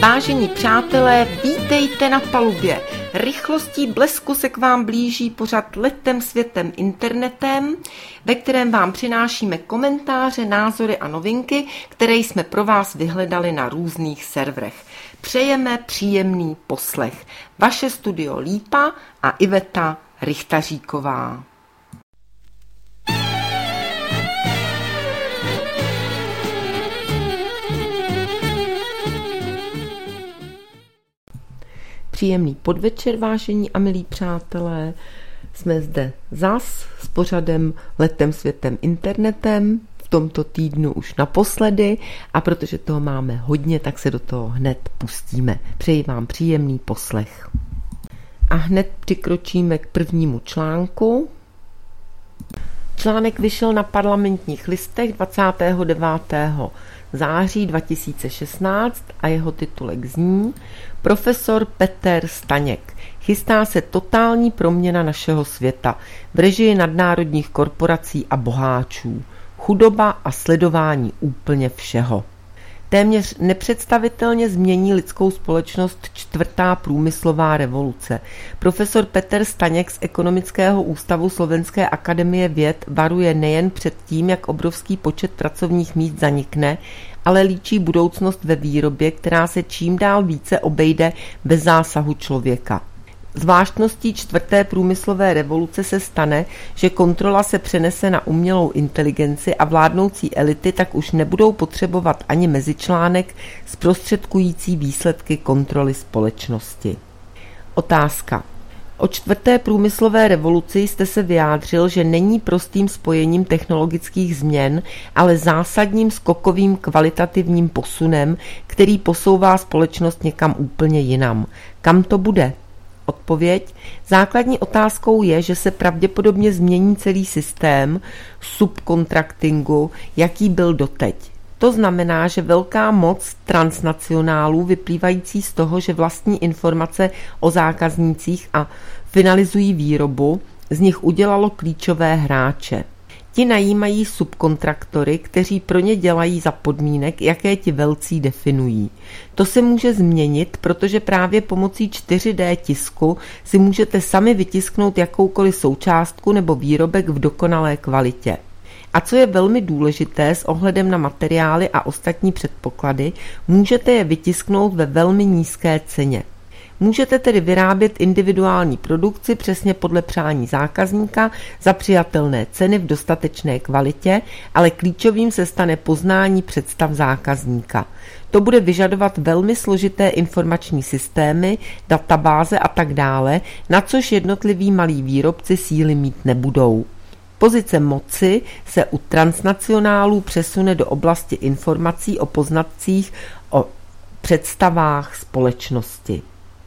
Vážení přátelé, vítejte na palubě. Rychlostí blesku se k vám blíží pořad Letem světem internetem, ve kterém vám přinášíme komentáře, názory a novinky, které jsme pro vás vyhledali na různých serverech. Přejeme příjemný poslech. Vaše studio Lípa a Iveta Richtaříková. Příjemný podvečer, vážení a milí přátelé. Jsme zde zas s pořadem Letem světem internetem, v tomto týdnu už naposledy, a protože toho máme hodně, tak se do toho hned pustíme. Přeji vám příjemný poslech. A hned přikročíme k prvnímu článku. Článek vyšel na Parlamentních listech 29. září 2016 a jeho titulek zní: Profesor Peter Staněk. Chystá se totální proměna našeho světa v režii nadnárodních korporací a boháčů. Chudoba a sledování úplně všeho. Téměř nepředstavitelně změní lidskou společnost čtvrtá průmyslová revoluce. Profesor Peter Staněk z Ekonomického ústavu Slovenské akademie věd varuje nejen před tím, jak obrovský počet pracovních míst zanikne, ale líčí budoucnost ve výrobě, která se čím dál více obejde bez zásahu člověka. Zvláštností čtvrté průmyslové revoluce se stane, že kontrola se přenese na umělou inteligenci a vládnoucí elity tak už nebudou potřebovat ani mezičlánek zprostředkující výsledky kontroly společnosti. Otázka. O čtvrté průmyslové revoluci jste se vyjádřil, že není prostým spojením technologických změn, ale zásadním skokovým kvalitativním posunem, který posouvá společnost někam úplně jinam. Kam to bude? Odpověď. Základní otázkou je, že se pravděpodobně změní celý systém subkontraktingu, jaký byl doteď. To znamená, že velká moc transnacionálů vyplývající z toho, že vlastní informace o zákaznících a finalizují výrobu, z nich udělalo klíčové hráče. Ti najímají subkontraktory, kteří pro ně dělají za podmínek, jaké ti velcí definují. To se může změnit, protože právě pomocí 4D tisku si můžete sami vytisknout jakoukoliv součástku nebo výrobek v dokonalé kvalitě. A co je velmi důležité s ohledem na materiály a ostatní předpoklady, můžete je vytisknout ve velmi nízké ceně. Můžete tedy vyrábět individuální produkci přesně podle přání zákazníka za přijatelné ceny v dostatečné kvalitě, ale klíčovým se stane poznání představ zákazníka. To bude vyžadovat velmi složité informační systémy, databáze a tak dále, na což jednotliví malí výrobci síly mít nebudou. Pozice moci se u transnacionálů přesune do oblasti informací o poznatcích o představách společnosti.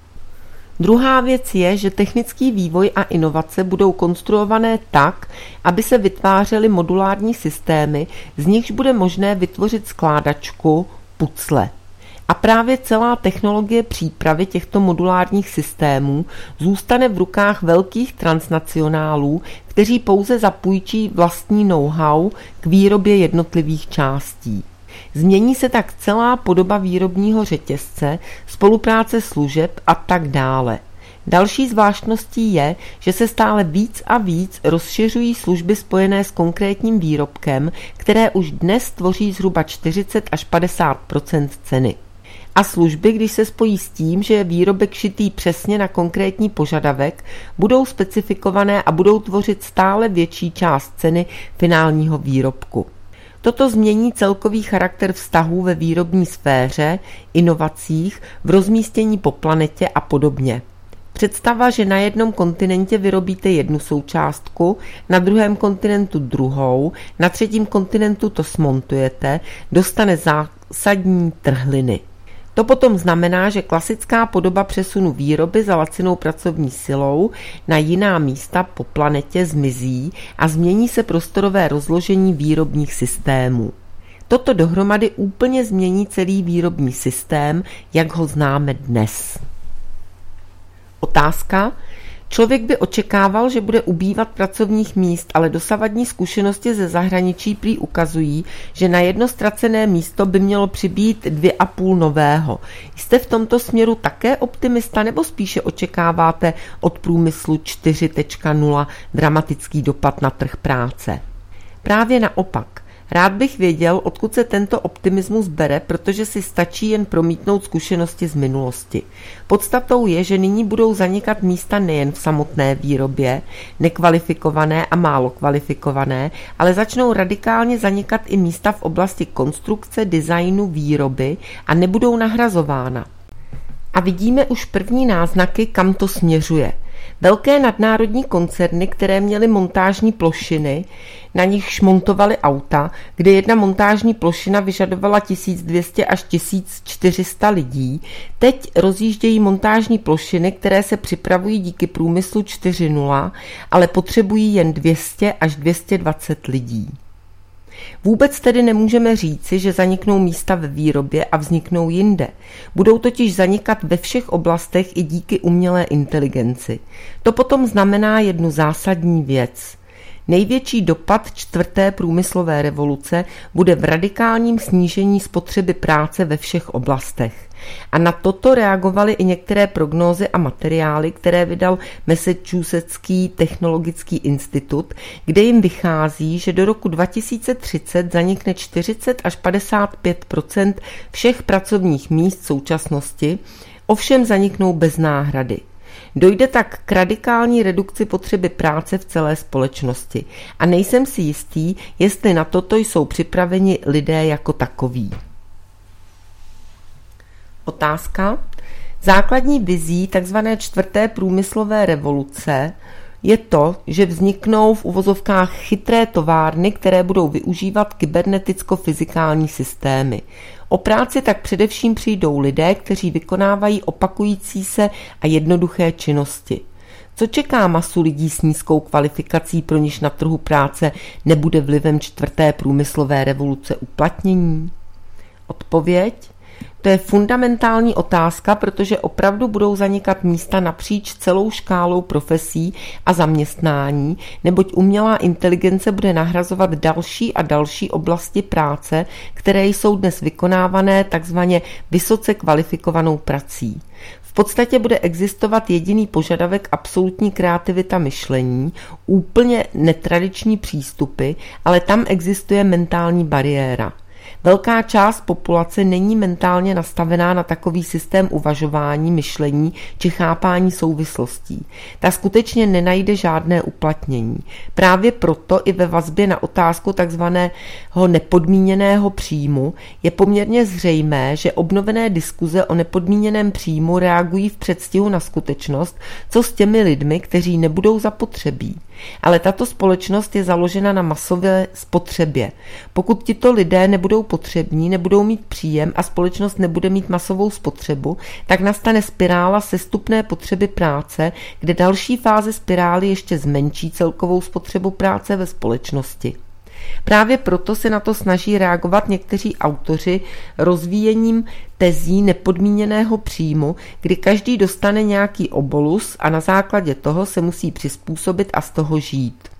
Druhá věc je, že technický vývoj a inovace budou konstruované tak, aby se vytvářely modulární systémy, z nichž bude možné vytvořit skládačku, pucle. A právě celá technologie přípravy těchto modulárních systémů zůstane v rukách velkých transnacionálů, kteří pouze zapůjčí vlastní know-how k výrobě jednotlivých částí. Změní se tak celá podoba výrobního řetězce, spolupráce služeb a tak dále. Další zvláštností je, že se stále víc a víc rozšiřují služby spojené s konkrétním výrobkem, které už dnes tvoří zhruba 40 až 50% ceny. A služby, když se spojí s tím, že je výrobek šitý přesně na konkrétní požadavek, budou specifikované a budou tvořit stále větší část ceny finálního výrobku. Toto změní celkový charakter vztahů ve výrobní sféře, inovacích, v rozmístění po planetě a podobně. Představa, že na jednom kontinentě vyrobíte jednu součástku, na druhém kontinentu druhou, na třetím kontinentu to smontujete, dostane zásadní trhliny. To potom znamená, že klasická podoba přesunu výroby za lacinou pracovní silou na jiná místa po planetě zmizí a změní se prostorové rozložení výrobních systémů. Toto dohromady úplně změní celý výrobní systém, jak ho známe dnes. Otázka. Člověk by očekával, že bude ubývat pracovních míst, ale dosavadní zkušenosti ze zahraničí prý ukazují, že na jedno ztracené místo by mělo přibýt 2,5 nového. Jste v tomto směru také optimista, nebo spíše očekáváte od průmyslu 4.0 dramatický dopad na trh práce? Právě naopak. Rád bych věděl, odkud se tento optimismus bere, protože si stačí jen promítnout zkušenosti z minulosti. Podstatou je, že nyní budou zanikat místa nejen v samotné výrobě, nekvalifikované a málo kvalifikované, ale začnou radikálně zanikat i místa v oblasti konstrukce, designu, výroby a nebudou nahrazována. A vidíme už první náznaky, kam to směřuje. Velké nadnárodní koncerny, které měly montážní plošiny, na nich montovaly auta, kde jedna montážní plošina vyžadovala 1200 až 1400 lidí, teď rozjíždějí montážní plošiny, které se připravují díky průmyslu 4.0, ale potřebují jen 200 až 220 lidí. Vůbec tedy nemůžeme říci, že zaniknou místa ve výrobě a vzniknou jinde. Budou totiž zanikat ve všech oblastech i díky umělé inteligenci. To potom znamená jednu zásadní věc. Největší dopad 4. průmyslové revoluce bude v radikálním snížení spotřeby práce ve všech oblastech. A na toto reagovaly i některé prognózy a materiály, které vydal Massachusettský technologický institut, kde jim vychází, že do roku 2030 zanikne 40 až 55% všech pracovních míst v současnosti, ovšem zaniknou bez náhrady. Dojde tak k radikální redukci potřeby práce v celé společnosti a nejsem si jistý, jestli na toto jsou připraveni lidé jako takoví. Otázka. Základní vizí tzv. 4. průmyslové revoluce je to, že vzniknou v uvozovkách chytré továrny, které budou využívat kyberneticko-fyzikální systémy. O práci tak především přijdou lidé, kteří vykonávají opakující se a jednoduché činnosti. Co čeká masu lidí s nízkou kvalifikací, pro niž na trhu práce nebude vlivem 4. průmyslové revoluce uplatnění? Odpověď? To je fundamentální otázka, protože opravdu budou zanikat místa napříč celou škálou profesí a zaměstnání, neboť umělá inteligence bude nahrazovat další a další oblasti práce, které jsou dnes vykonávané takzvaně vysoce kvalifikovanou prací. V podstatě bude existovat jediný požadavek absolutní kreativita myšlení, úplně netradiční přístupy, ale tam existuje mentální bariéra. Velká část populace není mentálně nastavená na takový systém uvažování, myšlení či chápání souvislostí. Ta skutečně nenajde žádné uplatnění. Právě proto i ve vazbě na otázku takzvaného nepodmíněného příjmu je poměrně zřejmé, že obnovené diskuze o nepodmíněném příjmu reagují v předstihu na skutečnost, co s těmi lidmi, kteří nebudou zapotřebí. Ale tato společnost je založena na masové spotřebě. Pokud tito lidé nebudou potřební, nebudou mít příjem a společnost nebude mít masovou spotřebu, tak nastane spirála sestupné potřeby práce, kde další fáze spirály ještě zmenší celkovou spotřebu práce ve společnosti. Právě proto se na to snaží reagovat někteří autoři rozvíjením tezí nepodmíněného příjmu, kdy každý dostane nějaký obolus a na základě toho se musí přizpůsobit a z toho žít.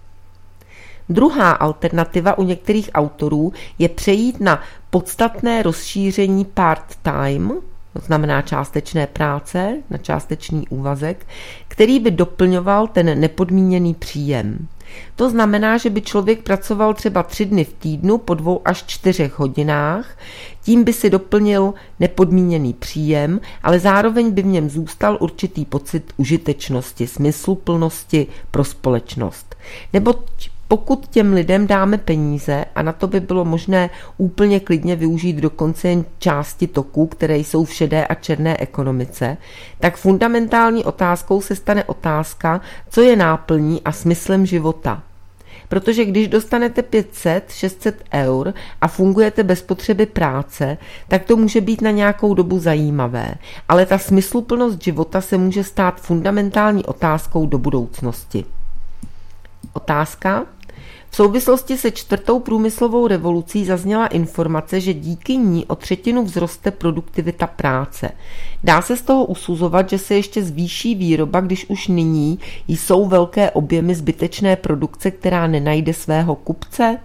Druhá alternativa u některých autorů je přejít na podstatné rozšíření part-time, to znamená částečné práce, na částečný úvazek, který by doplňoval ten nepodmíněný příjem. To znamená, že by člověk pracoval třeba 3 dny v týdnu po 2 až 4 hodinách, tím by si doplnil nepodmíněný příjem, ale zároveň by v něm zůstal určitý pocit užitečnosti, smysluplnosti pro společnost. Nebo pokud těm lidem dáme peníze, a na to by bylo možné úplně klidně využít dokonce jen části toků, které jsou v šedé a černé ekonomice, tak fundamentální otázkou se stane otázka, co je náplní a smyslem života. Protože když dostanete 500-600 eur a fungujete bez potřeby práce, tak to může být na nějakou dobu zajímavé, ale ta smysluplnost života se může stát fundamentální otázkou do budoucnosti. Otázka. V souvislosti se 4. průmyslovou revolucí zazněla informace, že díky ní o 1/3 vzroste produktivita práce. Dá se z toho usuzovat, že se ještě zvýší výroba, když už nyní jsou velké objemy zbytečné produkce, která nenajde svého kupce?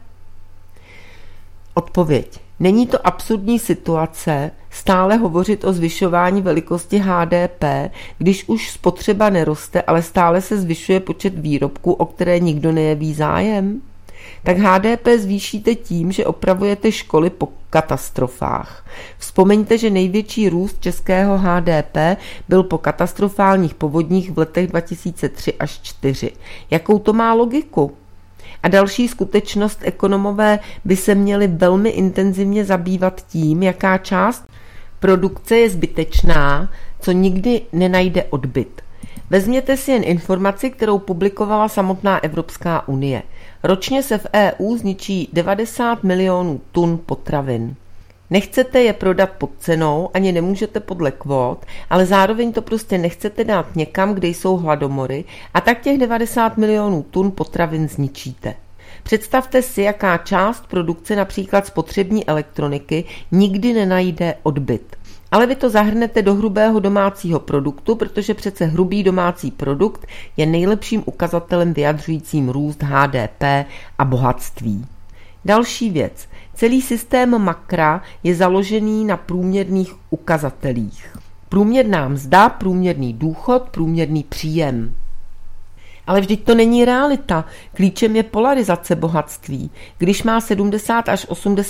Odpověď. Není to absurdní situace stále hovořit o zvyšování velikosti HDP, když už spotřeba neroste, ale stále se zvyšuje počet výrobků, o které nikdo nejeví zájem? Tak HDP zvýšíte tím, že opravujete školy po katastrofách. Vzpomeňte, že největší růst českého HDP byl po katastrofálních povodních v letech 2003 až 2004. Jakou to má logiku? A další skutečnost, ekonomové by se měli velmi intenzivně zabývat tím, jaká část produkce je zbytečná, co nikdy nenajde odbyt. Vezměte si jen informaci, kterou publikovala samotná Evropská unie. Ročně se v EU zničí 90 milionů tun potravin. Nechcete je prodat pod cenou, ani nemůžete podle kvót, ale zároveň to prostě nechcete dát někam, kde jsou hladomory, a tak těch 90 milionů tun potravin zničíte. Představte si, jaká část produkce, například spotřební elektroniky, nikdy nenajde odbyt. Ale vy to zahrnete do hrubého domácího produktu, protože přece hrubý domácí produkt je nejlepším ukazatelem vyjadřujícím růst HDP a bohatství. Další věc. Celý systém makra je založený na průměrných ukazatelích. Průměrná mzda, průměrný důchod, průměrný příjem. Ale vždyť to není realita. Klíčem je polarizace bohatství. Když má 70 až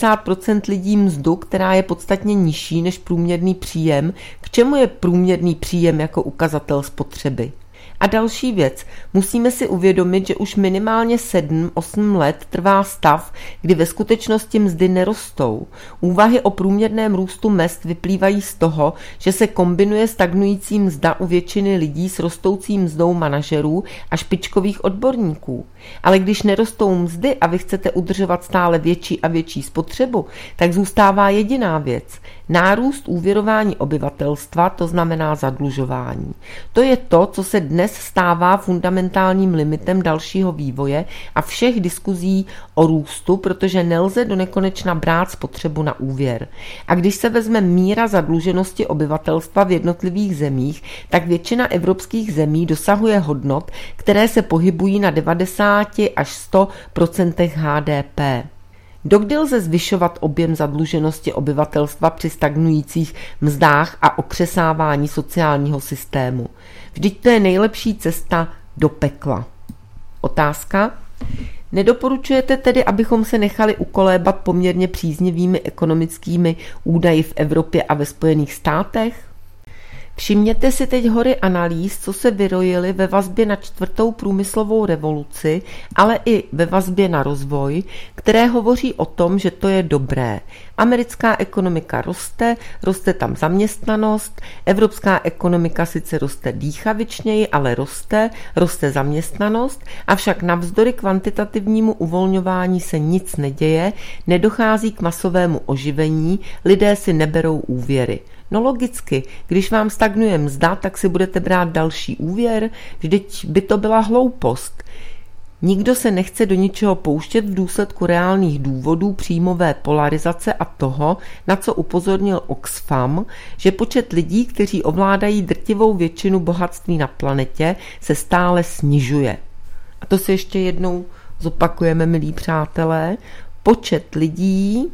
80% lidí mzdu, která je podstatně nižší než průměrný příjem, k čemu je průměrný příjem jako ukazatel spotřeby? A další věc, musíme si uvědomit, že už minimálně 7-8 let trvá stav, kdy ve skutečnosti mzdy nerostou. Úvahy o průměrném růstu mezd vyplývají z toho, že se kombinuje stagnující mzda u většiny lidí s rostoucí mzdou manažerů a špičkových odborníků. Ale když nerostou mzdy a vy chcete udržovat stále větší a větší spotřebu, tak zůstává jediná věc. Nárůst úvěrování obyvatelstva, to znamená zadlužování. To je to, co se dnes stává fundamentálním limitem dalšího vývoje a všech diskuzí o růstu, protože nelze do nekonečna brát spotřebu na úvěr. A když se vezme míra zadluženosti obyvatelstva v jednotlivých zemích, tak většina evropských zemí dosahuje hodnot, které se pohybují na 90 až 100% HDP. Dokdy lze zvyšovat objem zadluženosti obyvatelstva při stagnujících mzdách a okřesávání sociálního systému? Vždyť to je nejlepší cesta do pekla. Otázka? Nedoporučujete tedy, abychom se nechali ukolébat poměrně příznivými ekonomickými údaji v Evropě a ve Spojených státech? Všimněte si teď hory analýz, co se vyrojily ve vazbě na 4. průmyslovou revoluci, ale i ve vazbě na rozvoj, které hovoří o tom, že to je dobré. Americká ekonomika roste tam zaměstnanost, evropská ekonomika sice roste dýchavičněji, ale roste zaměstnanost, avšak navzdory kvantitativnímu uvolňování se nic neděje, nedochází k masovému oživení, lidé si neberou úvěry. No logicky, když vám stagnuje mzda, tak si budete brát další úvěr, vždyť by to byla hloupost. Nikdo se nechce do ničeho pouštět v důsledku reálných důvodů příjmové polarizace a toho, na co upozornil Oxfam, že počet lidí, kteří ovládají drtivou většinu bohatství na planetě, se stále snižuje. A to si ještě jednou zopakujeme, milí přátelé. Počet lidí,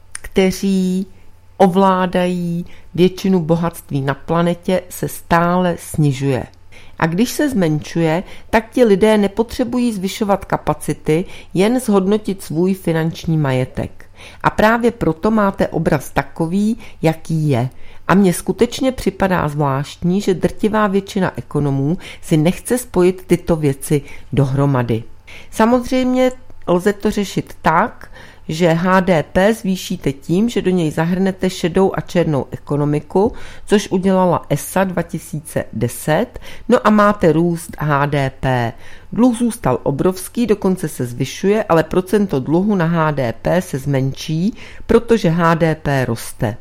kteří ovládají většinu bohatství na planetě, se stále snižuje. A když se zmenšuje, tak ti lidé nepotřebují zvyšovat kapacity, jen zhodnotit svůj finanční majetek. A právě proto máte obraz takový, jaký je. A mně skutečně připadá zvláštní, že drtivá většina ekonomů si nechce spojit tyto věci dohromady. Samozřejmě lze to řešit tak, že HDP zvýšíte tím, že do něj zahrnete šedou a černou ekonomiku, což udělala ESA 2010, no a máte růst HDP. Dluh zůstal obrovský, dokonce se zvyšuje, ale procento dluhu na HDP se zmenší, protože HDP roste.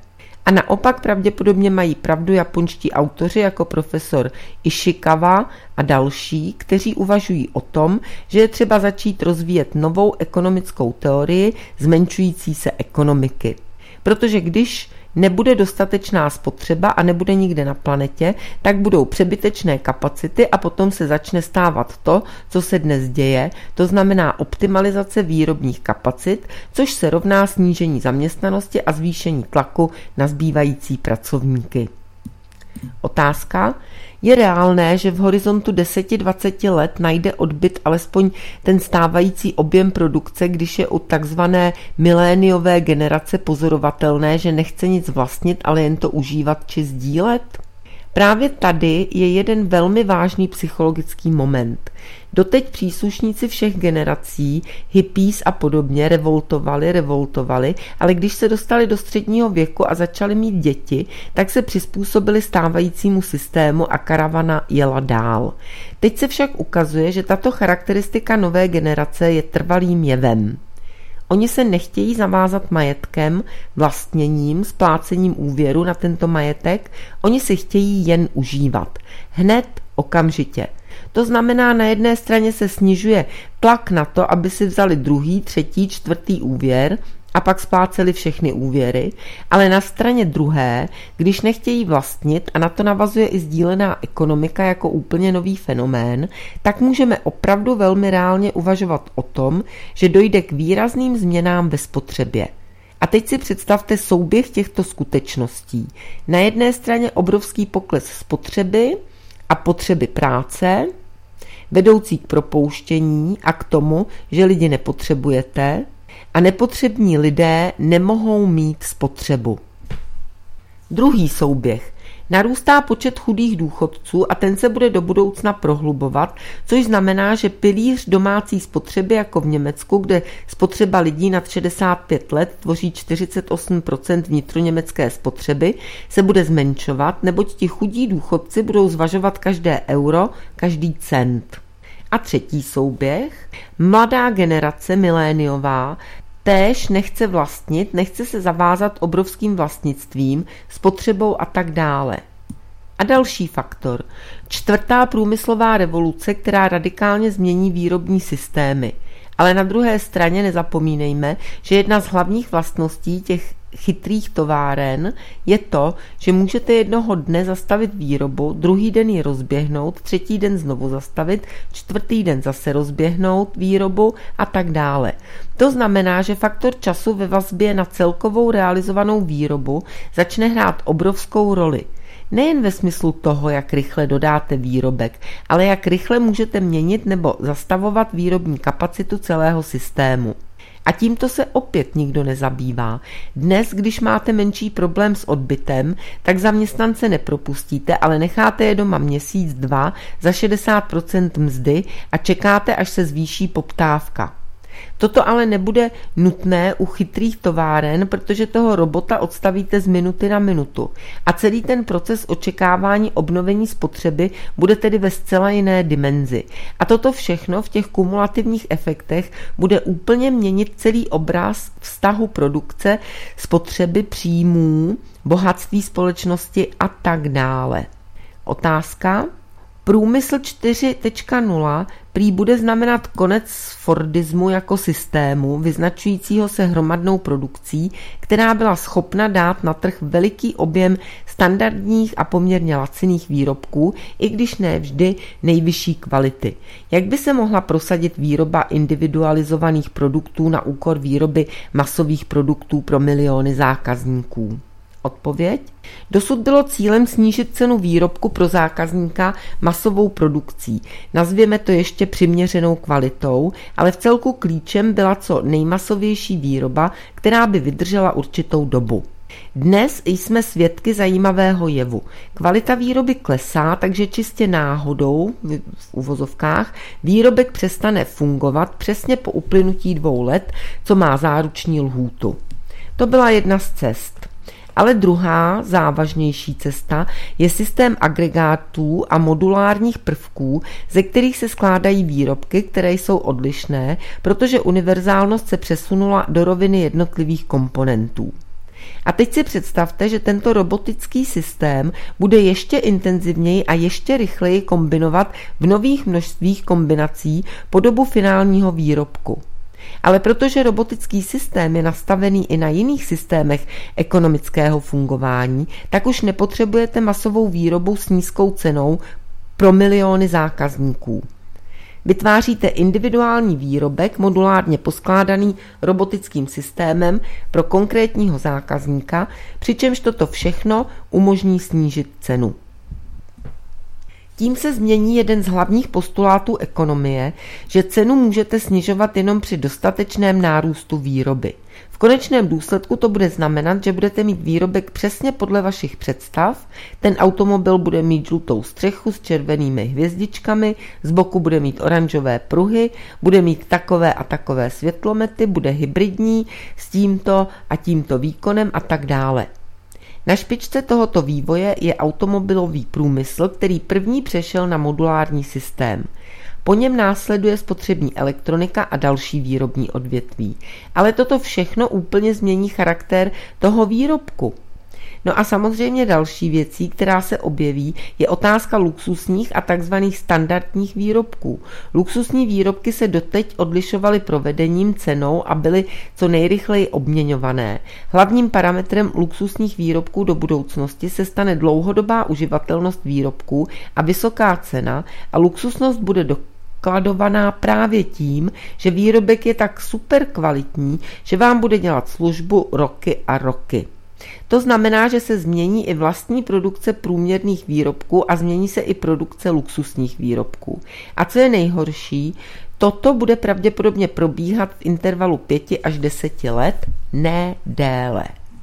A naopak pravděpodobně mají pravdu japonští autoři jako profesor Ishikawa a další, kteří uvažují o tom, že je třeba začít rozvíjet novou ekonomickou teorii zmenšující se ekonomiky. Protože když nebude dostatečná spotřeba a nebude nikde na planetě, tak budou přebytečné kapacity a potom se začne stávat to, co se dnes děje, to znamená optimalizace výrobních kapacit, což se rovná snížení zaměstnanosti a zvýšení tlaku na zbývající pracovníky. Otázka. Je reálné, že v horizontu 10-20 let najde odbyt alespoň ten stávající objem produkce, když je u takzvané miléniové generace pozorovatelné, že nechce nic vlastnit, ale jen to užívat či sdílet? Právě tady je jeden velmi vážný psychologický moment. Doteď příslušníci všech generací, hippies a podobně revoltovali, ale když se dostali do středního věku a začali mít děti, tak se přizpůsobili stávajícímu systému a karavana jela dál. Teď se však ukazuje, že tato charakteristika nové generace je trvalým jevem. Oni se nechtějí zavázat majetkem, vlastněním, splácením úvěru na tento majetek, oni si chtějí jen užívat. Hned, okamžitě. To znamená, na jedné straně se snižuje tlak na to, aby si vzali druhý, třetí, čtvrtý úvěr a pak spláceli všechny úvěry, ale na straně druhé, když nechtějí vlastnit a na to navazuje i sdílená ekonomika jako úplně nový fenomén, tak můžeme opravdu velmi reálně uvažovat o tom, že dojde k výrazným změnám ve spotřebě. A teď si představte souběh těchto skutečností. Na jedné straně obrovský pokles spotřeby a potřeby práce, vedoucí k propouštění a k tomu, že lidi nepotřebujete, a nepotřební lidé nemohou mít spotřebu. Druhý souběh. Narůstá počet chudých důchodců a ten se bude do budoucna prohlubovat, což znamená, že pilíř domácí spotřeby jako v Německu, kde spotřeba lidí nad 65 let tvoří 48% vnitroněmecké spotřeby, se bude zmenšovat, neboť ti chudí důchodci budou zvažovat každé euro, každý cent. A třetí souběh, mladá generace miléniová též nechce vlastnit, nechce se zavázat obrovským vlastnictvím, spotřebou a tak dále. A další faktor, čtvrtá průmyslová revoluce, která radikálně změní výrobní systémy. Ale na druhé straně nezapomínejme, že jedna z hlavních vlastností těch chytrých továren je to, že můžete jednoho dne zastavit výrobu, druhý den ji rozběhnout, třetí den znovu zastavit, čtvrtý den zase rozběhnout výrobu a tak dále. To znamená, že faktor času ve vazbě na celkovou realizovanou výrobu začne hrát obrovskou roli. Nejen ve smyslu toho, jak rychle dodáte výrobek, ale jak rychle můžete měnit nebo zastavovat výrobní kapacitu celého systému. A tímto se opět nikdo nezabývá. Dnes, když máte menší problém s odbytem, tak zaměstnance nepropustíte, ale necháte je doma měsíc, dva za 60% mzdy a čekáte, až se zvýší poptávka. Toto ale nebude nutné u chytrých továren, protože toho robota odstavíte z minuty na minutu. A celý ten proces očekávání obnovení spotřeby bude tedy ve zcela jiné dimenzi. A toto všechno v těch kumulativních efektech bude úplně měnit celý obraz vztahu produkce, spotřeby, příjmů, bohatství společnosti a tak dále. Otázka? Průmysl 4.0 prý bude znamenat konec fordismu jako systému, vyznačujícího se hromadnou produkcí, která byla schopna dát na trh veliký objem standardních a poměrně laciných výrobků, i když ne vždy nejvyšší kvality. Jak by se mohla prosadit výroba individualizovaných produktů na úkor výroby masových produktů pro miliony zákazníků? Odpověď? Dosud bylo cílem snížit cenu výrobku pro zákazníka masovou produkcí. Nazvěme to ještě přiměřenou kvalitou, ale v celku klíčem byla co nejmasovější výroba, která by vydržela určitou dobu. Dnes jsme svědky zajímavého jevu. Kvalita výroby klesá, takže čistě náhodou, v uvozovkách, výrobek přestane fungovat přesně po uplynutí 2 let, co má záruční lhůtu. To byla jedna z cest. Ale druhá, závažnější cesta je systém agregátů a modulárních prvků, ze kterých se skládají výrobky, které jsou odlišné, protože univerzálnost se přesunula do roviny jednotlivých komponentů. A teď si představte, že tento robotický systém bude ještě intenzivněji a ještě rychleji kombinovat v nových množstvích kombinací podobu finálního výrobku. Ale protože robotický systém je nastavený i na jiných systémech ekonomického fungování, tak už nepotřebujete masovou výrobu s nízkou cenou pro miliony zákazníků. Vytváříte individuální výrobek modulárně poskládaný robotickým systémem pro konkrétního zákazníka, přičemž toto všechno umožní snížit cenu. Tím se změní jeden z hlavních postulátů ekonomie, že cenu můžete snižovat jenom při dostatečném nárůstu výroby. V konečném důsledku to bude znamenat, že budete mít výrobek přesně podle vašich představ, ten automobil bude mít žlutou střechu s červenými hvězdičkami, z boku bude mít oranžové pruhy, bude mít takové a takové světlomety, bude hybridní s tímto a tímto výkonem a tak dále. Na špičce tohoto vývoje je automobilový průmysl, který první přešel na modulární systém. Po něm následuje spotřební elektronika a další výrobní odvětví. Ale toto všechno úplně změní charakter toho výrobku. No a samozřejmě další věcí, která se objeví, je otázka luxusních a takzvaných standardních výrobků. Luxusní výrobky se doteď odlišovaly provedením, cenou a byly co nejrychleji obměňované. Hlavním parametrem luxusních výrobků do budoucnosti se stane dlouhodobá uživatelnost výrobků a vysoká cena a luxusnost bude dokladovaná právě tím, že výrobek je tak super kvalitní, že vám bude dělat službu roky a roky. To znamená, že se změní i vlastní produkce průměrných výrobků a změní se i produkce luxusních výrobků. A co je nejhorší, toto bude pravděpodobně probíhat v intervalu 5 až 10 let, ne déle.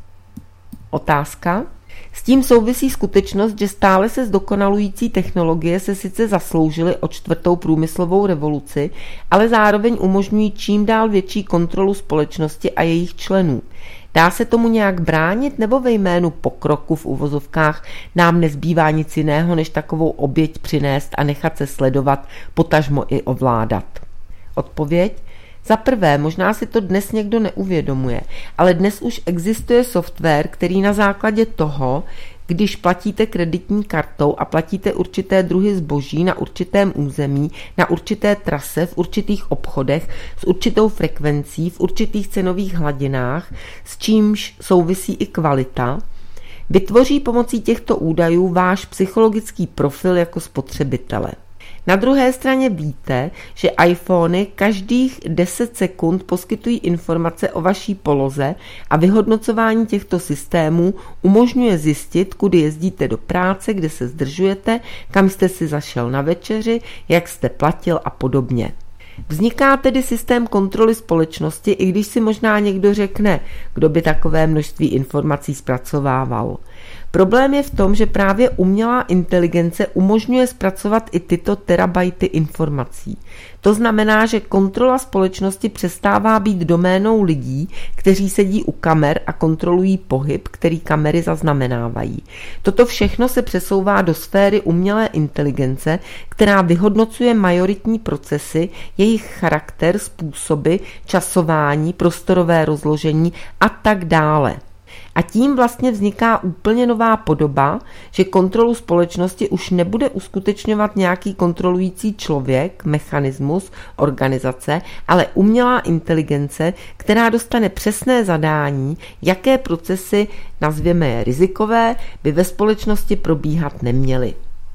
Otázka? S tím souvisí skutečnost, že stále se zdokonalující technologie se sice zasloužily o 4. průmyslovou revoluci, ale zároveň umožňují čím dál větší kontrolu společnosti a jejich členů. Dá se tomu nějak bránit, nebo ve jménu pokroku v uvozovkách nám nezbývá nic jiného, než takovou oběť přinést a nechat se sledovat, potažmo i ovládat? Odpověď? Za prvé, možná si to dnes někdo neuvědomuje, ale dnes už existuje software, který na základě toho, když platíte kreditní kartou a platíte určité druhy zboží na určitém území, na určité trase, v určitých obchodech, s určitou frekvencí, v určitých cenových hladinách, s čímž souvisí i kvalita, vytvoří pomocí těchto údajů váš psychologický profil jako spotřebitele. Na druhé straně víte, že iPhony každých 10 sekund poskytují informace o vaší poloze a vyhodnocování těchto systémů umožňuje zjistit, kudy jezdíte do práce, kde se zdržujete, kam jste si zašel na večeři, jak jste platil a podobně. Vzniká tedy systém kontroly společnosti, i když si možná někdo řekne, kdo by takové množství informací zpracovával. Problém je v tom, že právě umělá inteligence umožňuje zpracovat i tyto terabajty informací. To znamená, že kontrola společnosti přestává být doménou lidí, kteří sedí u kamer a kontrolují pohyb, který kamery zaznamenávají. Toto všechno se přesouvá do sféry umělé inteligence, která vyhodnocuje majoritní procesy, jejich charakter, způsoby, časování, prostorové rozložení a tak dále. A tím vlastně vzniká úplně nová podoba, že kontrolu společnosti už nebude uskutečňovat nějaký kontrolující člověk, mechanismus, organizace, ale umělá inteligence, která dostane přesné zadání, jaké procesy, nazvěme je rizikové, by ve společnosti probíhat neměly.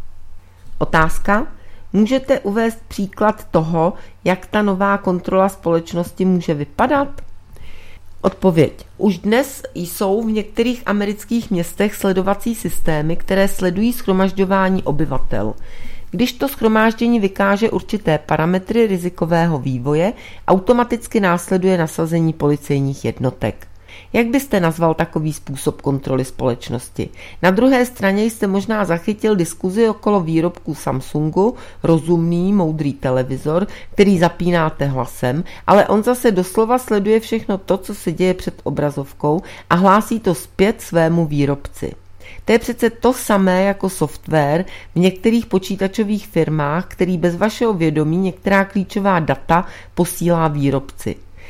Otázka? Můžete uvést příklad toho, jak ta nová kontrola společnosti může vypadat? Odpověď. Už dnes jsou v některých amerických městech sledovací systémy, které sledují shromažďování obyvatel. Když to shromáždění vykáže určité parametry rizikového vývoje, automaticky následuje nasazení policejních jednotek. Jak byste nazval takový způsob kontroly společnosti? Na druhé straně jste možná zachytil diskuzi okolo výrobku Samsungu, rozumný, moudrý televizor, který zapínáte hlasem, ale on zase doslova sleduje všechno to, co se děje před obrazovkou a hlásí to zpět svému výrobci. To je přece to samé jako software v některých počítačových firmách, který bez vašeho vědomí některá klíčová data posílá výrobci.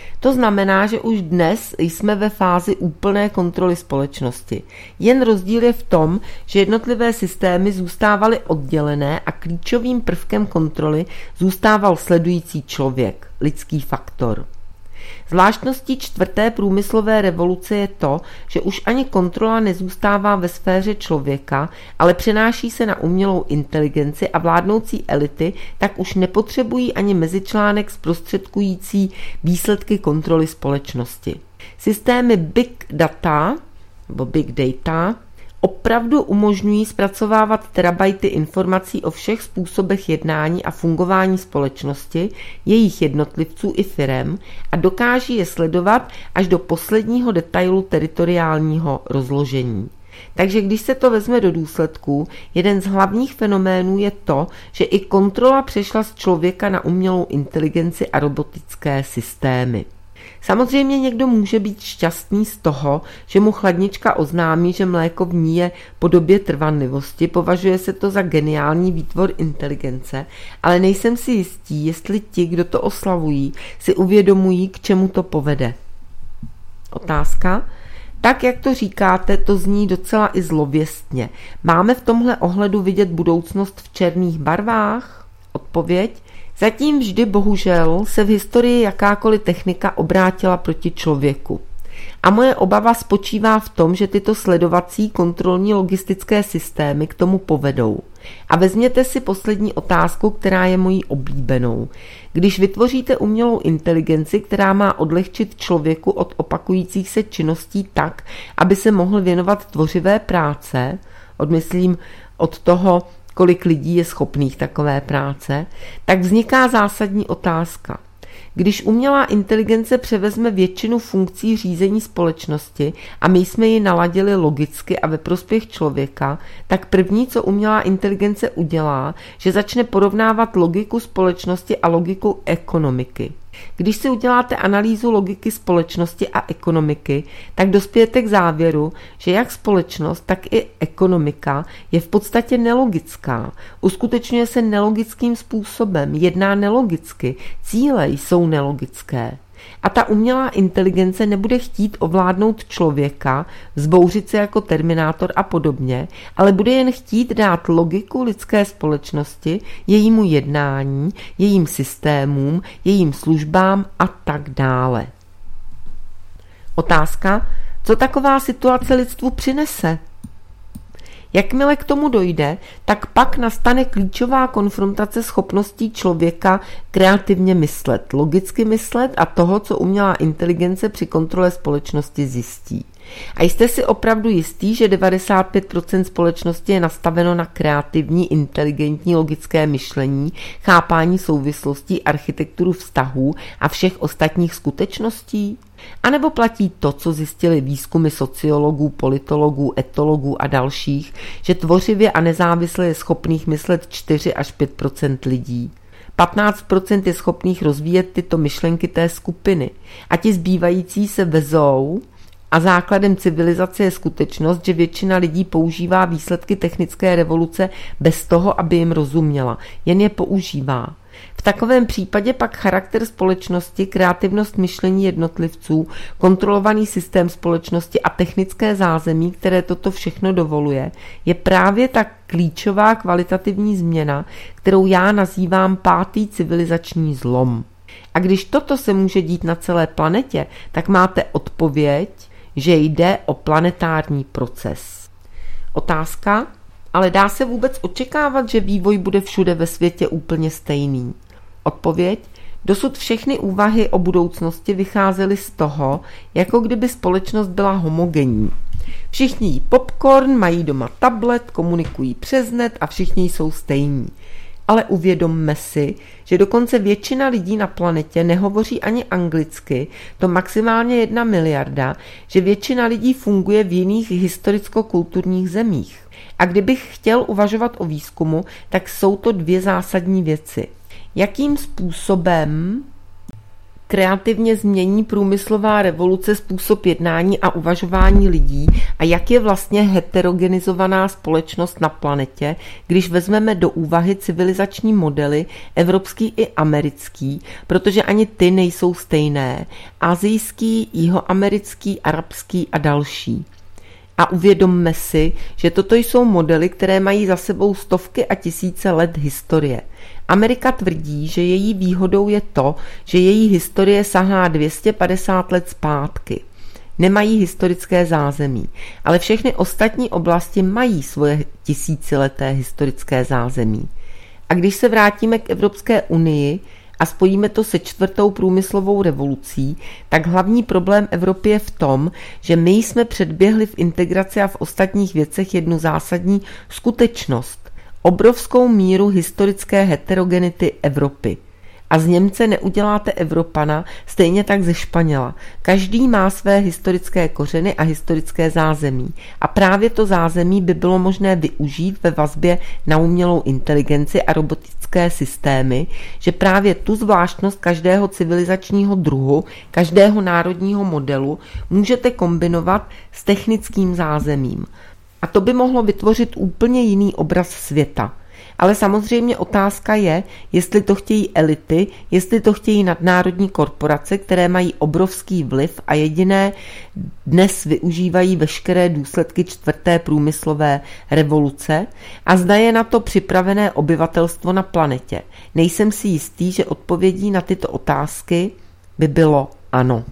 To znamená, že už dnes jsme ve fázi úplné kontroly společnosti. Jen rozdíl je v tom, že jednotlivé systémy zůstávaly oddělené a klíčovým prvkem kontroly zůstával sledující člověk, lidský faktor. Zvláštností čtvrté průmyslové revoluce je to, že už ani kontrola nezůstává ve sféře člověka, ale přenáší se na umělou inteligenci a vládnoucí elity tak už nepotřebují ani mezičlánek zprostředkující výsledky kontroly společnosti. Systémy Big Data nebo Big Data opravdu umožňují zpracovávat terabajty informací o všech způsobech jednání a fungování společnosti, jejich jednotlivců i firem a dokáží je sledovat až do posledního detailu teritoriálního rozložení. Takže když se to vezme do důsledků, jeden z hlavních fenoménů je to, že i kontrola přešla z člověka na umělou inteligenci a robotické systémy. Samozřejmě někdo může být šťastný z toho, že mu chladnička oznámí, že mléko v ní je po době trvanlivosti, považuje se to za geniální výtvor inteligence, ale nejsem si jistý, jestli ti, kdo to oslavují, si uvědomují, k čemu to povede. Otázka? Tak, jak to říkáte, to zní docela i zlověstně. Máme v tomhle ohledu vidět budoucnost v černých barvách? Odpověď? Zatím vždy bohužel se v historii jakákoliv technika obrátila proti člověku. A moje obava spočívá v tom, že tyto sledovací kontrolní logistické systémy k tomu povedou. A vezměte si poslední otázku, která je mojí oblíbenou. Když vytvoříte umělou inteligenci, která má odlehčit člověku od opakujících se činností tak, aby se mohl věnovat tvořivé práce, odmyslím od toho, kolik lidí je schopných takové práce, tak vzniká zásadní otázka. Když umělá inteligence převezme většinu funkcí řízení společnosti a my jsme ji naladili logicky a ve prospěch člověka, tak první, co umělá inteligence udělá, že začne porovnávat logiku společnosti a logiku ekonomiky. Když si uděláte analýzu logiky společnosti a ekonomiky, tak dospějete k závěru, že jak společnost, tak i ekonomika je v podstatě nelogická. Uskutečňuje se nelogickým způsobem, jedná nelogicky, cíle jsou nelogické. A ta umělá inteligence nebude chtít ovládnout člověka, vzbouřit se jako Terminátor a podobně, ale bude jen chtít dát logiku lidské společnosti, jejímu jednání, jejím systémům, jejím službám a tak dále. Otázka, co taková situace lidstvu přinese? Jakmile k tomu dojde, tak pak nastane klíčová konfrontace schopností člověka kreativně myslet, logicky myslet a toho, co umělá inteligence při kontrole společnosti zjistí. A jste si opravdu jistý, že 95% společnosti je nastaveno na kreativní, inteligentní, logické myšlení, chápání souvislostí, architekturu vztahů a všech ostatních skutečností? A nebo platí to, co zjistili výzkumy sociologů, politologů, etologů a dalších, že tvořivě a nezávisle je schopných myslet 4 až 5% lidí? 15% je schopných rozvíjet tyto myšlenky té skupiny a ti zbývající se vezou a základem civilizace je skutečnost, že většina lidí používá výsledky technické revoluce bez toho, aby jim rozuměla, jen je používá. V takovém případě pak charakter společnosti, kreativnost myšlení jednotlivců, kontrolovaný systém společnosti a technické zázemí, které toto všechno dovoluje, je právě ta klíčová kvalitativní změna, kterou já nazývám 5. civilizační zlom. A když toto se může dít na celé planetě, tak máte odpověď, že jde o planetární proces. Otázka? Ale dá se vůbec očekávat, že vývoj bude všude ve světě úplně stejný? Odpověď? Dosud všechny úvahy o budoucnosti vycházely z toho, jako kdyby společnost byla homogenní. Všichni jí popcorn, mají doma tablet, komunikují přes net a všichni jsou stejní. Ale uvědomme si, že dokonce většina lidí na planetě nehovoří ani anglicky, to maximálně 1 miliarda, že většina lidí funguje v jiných historicko-kulturních zemích. A kdybych chtěl uvažovat o výzkumu, tak jsou to 2 zásadní věci. Jakým způsobem kreativně změní průmyslová revoluce způsob jednání a uvažování lidí a jak je vlastně heterogenizovaná společnost na planetě, když vezmeme do úvahy civilizační modely, evropský i americký, protože ani ty nejsou stejné, asijský, jihoamerický, arabský a další. A uvědomme si, že toto jsou modely, které mají za sebou stovky a tisíce let historie. Amerika tvrdí, že její výhodou je to, že její historie sahá 250 let zpátky. Nemají historické zázemí, ale všechny ostatní oblasti mají svoje tisícileté historické zázemí. A když se vrátíme k Evropské unii a spojíme to se 4. průmyslovou revolucí, tak hlavní problém Evropy je v tom, že my jsme předběhli v integraci a v ostatních věcech jednu zásadní skutečnost. Obrovskou míru historické heterogenity Evropy. A z Němce neuděláte Evropana, stejně tak ze Španěla. Každý má své historické kořeny a historické zázemí. A právě to zázemí by bylo možné využít ve vazbě na umělou inteligenci a robotické systémy, že právě tu zvláštnost každého civilizačního druhu, každého národního modelu můžete kombinovat s technickým zázemím. A to by mohlo vytvořit úplně jiný obraz světa. Ale samozřejmě otázka je, jestli to chtějí elity, jestli to chtějí nadnárodní korporace, které mají obrovský vliv a jediné dnes využívají veškeré důsledky 4. průmyslové revoluce a zda je na to připravené obyvatelstvo na planetě. Nejsem si jistý, že odpovědí na tyto otázky by bylo ano.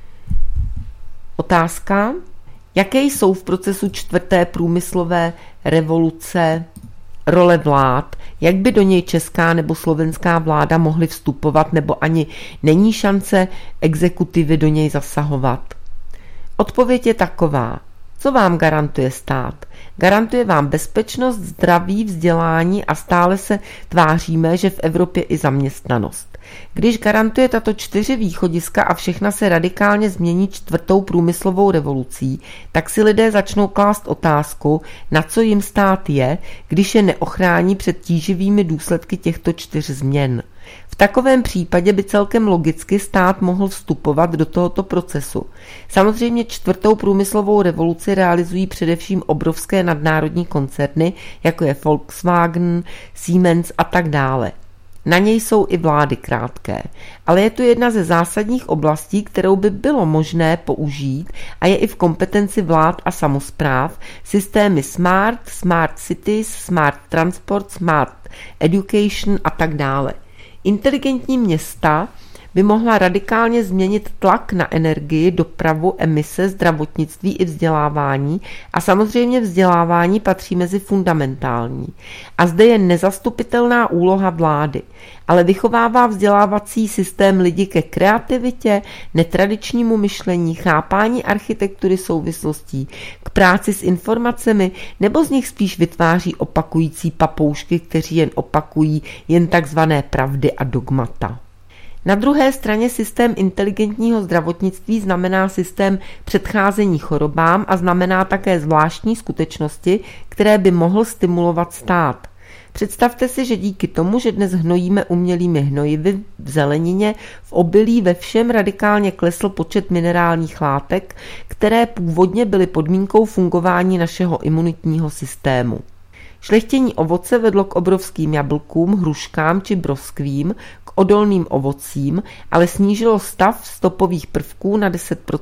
Otázka: jaké jsou v procesu 4. průmyslové revoluce role vlád, jak by do něj česká nebo slovenská vláda mohly vstupovat, nebo ani není šance exekutivy do něj zasahovat? Odpověď je taková: co vám garantuje stát? Garantuje vám bezpečnost, zdraví, vzdělání a stále se tváříme, že v Evropě i zaměstnanost. Když garantuje tato 4 východiska a všechna se radikálně změní 4. průmyslovou revolucí, tak si lidé začnou klást otázku, na co jim stát je, když je neochrání před tíživými důsledky těchto 4 změn. V takovém případě by celkem logicky stát mohl vstupovat do tohoto procesu. Samozřejmě 4. průmyslovou revoluci realizují především obrovské nadnárodní koncerny, jako je Volkswagen, Siemens a tak dále. Na něj jsou i vlády krátké, ale je tu jedna ze zásadních oblastí, kterou by bylo možné použít a je i v kompetenci vlád a samospráv, systémy smart cities, smart transport, smart education a tak dále. Inteligentní města by mohla radikálně změnit tlak na energii, dopravu, emise, zdravotnictví i vzdělávání a samozřejmě vzdělávání patří mezi fundamentální. A zde je nezastupitelná úloha vlády, ale vychovává vzdělávací systém lidi ke kreativitě, netradičnímu myšlení, chápání architektury souvislostí, k práci s informacemi, nebo z nich spíš vytváří opakující papoušky, kteří jen opakují jen takzvané pravdy a dogmata. Na druhé straně systém inteligentního zdravotnictví znamená systém předcházení chorobám a znamená také zvláštní skutečnosti, které by mohl stimulovat stát. Představte si, že díky tomu, že dnes hnojíme umělými hnojivy v zelenině, v obilí, ve všem radikálně klesl počet minerálních látek, které původně byly podmínkou fungování našeho imunitního systému. Šlechtění ovoce vedlo k obrovským jablkům, hruškám či broskvím, k odolným ovocím, ale snížilo stav stopových prvků na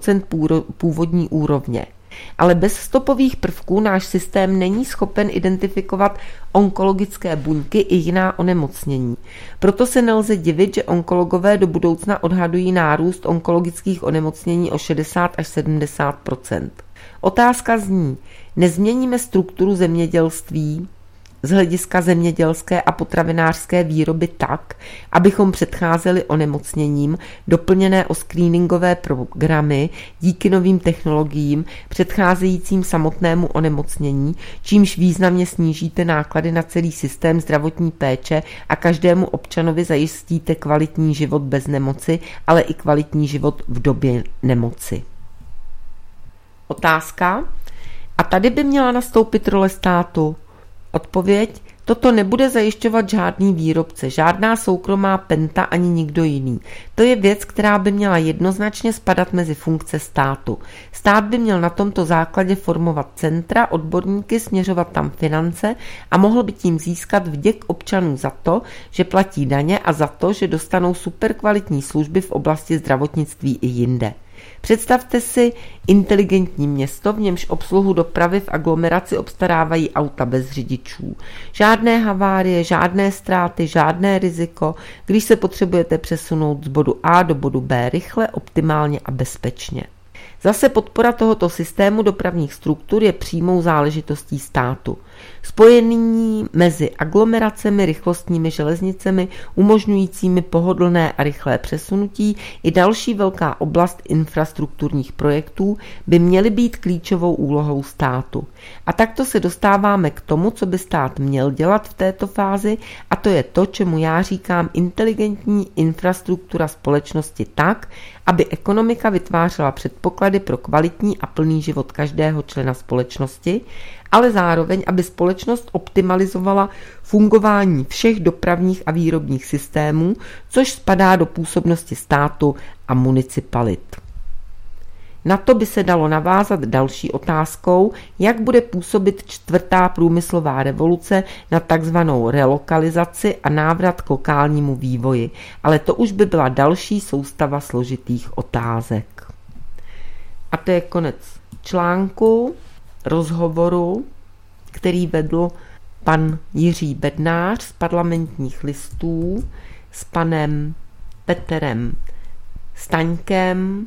10% původní úrovně. Ale bez stopových prvků náš systém není schopen identifikovat onkologické buňky i jiná onemocnění. Proto se nelze divit, že onkologové do budoucna odhadují nárůst onkologických onemocnění o 60 až 70%. Otázka zní: nezměníme strukturu zemědělství z hlediska zemědělské a potravinářské výroby tak, abychom předcházeli onemocněním, doplněné o screeningové programy díky novým technologiím předcházejícím samotnému onemocnění, čímž významně snížíte náklady na celý systém zdravotní péče a každému občanovi zajistíte kvalitní život bez nemoci, ale i kvalitní život v době nemoci. Otázka: a tady by měla nastoupit role státu? Odpověď: Toto nebude zajišťovat žádný výrobce, žádná soukromá Penta ani nikdo jiný. To je věc, která by měla jednoznačně spadat mezi funkce státu. Stát by měl na tomto základě formovat centra, odborníky, směřovat tam finance a mohl by tím získat vděk občanů za to, že platí daně a za to, že dostanou superkvalitní služby v oblasti zdravotnictví i jinde. Představte si inteligentní město, v němž obsluhu dopravy v aglomeraci obstarávají auta bez řidičů. Žádné havárie, žádné ztráty, žádné riziko, když se potřebujete přesunout z bodu A do bodu B rychle, optimálně a bezpečně. Zase podpora tohoto systému dopravních struktur je přímou záležitostí státu. Spojení mezi aglomeracemi, rychlostními železnicemi, umožňujícími pohodlné a rychlé přesunutí i další velká oblast infrastrukturních projektů by měly být klíčovou úlohou státu. A takto se dostáváme k tomu, co by stát měl dělat v této fázi, a to je to, čemu já říkám inteligentní infrastruktura společnosti tak, aby ekonomika vytvářela předpoklady pro kvalitní a plný život každého člena společnosti, ale zároveň, aby společnost optimalizovala fungování všech dopravních a výrobních systémů, což spadá do působnosti státu a municipalit. Na to by se dalo navázat další otázkou, jak bude působit čtvrtá průmyslová revoluce na takzvanou relokalizaci a návrat k lokálnímu vývoji, ale to už by byla další soustava složitých otázek. A to je konec článku, rozhovoru, který vedl pan Jiří Bednář z Parlamentních listů s panem Petrem Staňkem,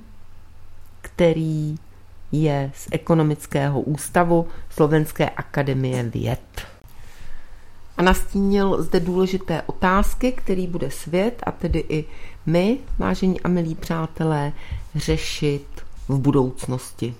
který je z Ekonomického ústavu Slovenské akademie věd. A nastínil zde důležité otázky, který bude svět, a tedy i my, vážení a milí přátelé, řešit v budoucnosti.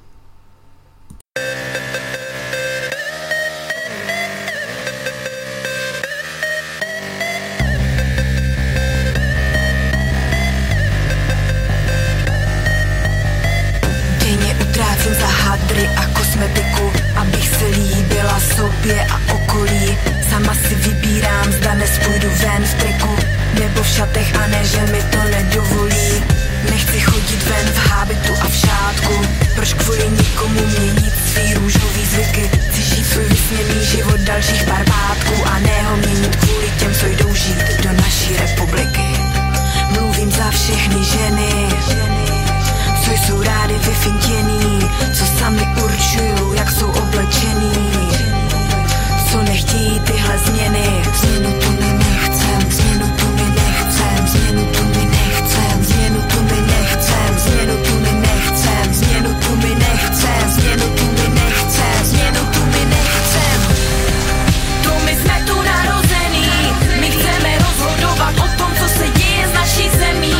A kosmetiku, abych se líbila sobě a okolí. Sama si vybírám, zda dnes půjdu ven v triku nebo v šatech, a ne, že mi to nedovolí. Nechci chodit ven v hábitu a v šátku, proč kvůli nikomu měnit svý růžový zvyky. Chci žít svůj vysněný život dalších pár pátků a ne ho měnit kvůli těm, co jdou žít do naší republiky. Mluvím za všechny ženy, co jsou rády vyfintěný, co sami určujou, jak jsou oblečený, co nechtějí tyhle změny. Změnu tu my nechcem, změnu tu my nechcem, změnu tu my nechcem, změnu tu my nechcem, změnu tu my nechcem, změnu tu my nechcem, změnu tu my nechcem, změnu tu my nechcem. To my jsme tu narozený, my chceme rozhodovat o tom, co se děje s naší zemí.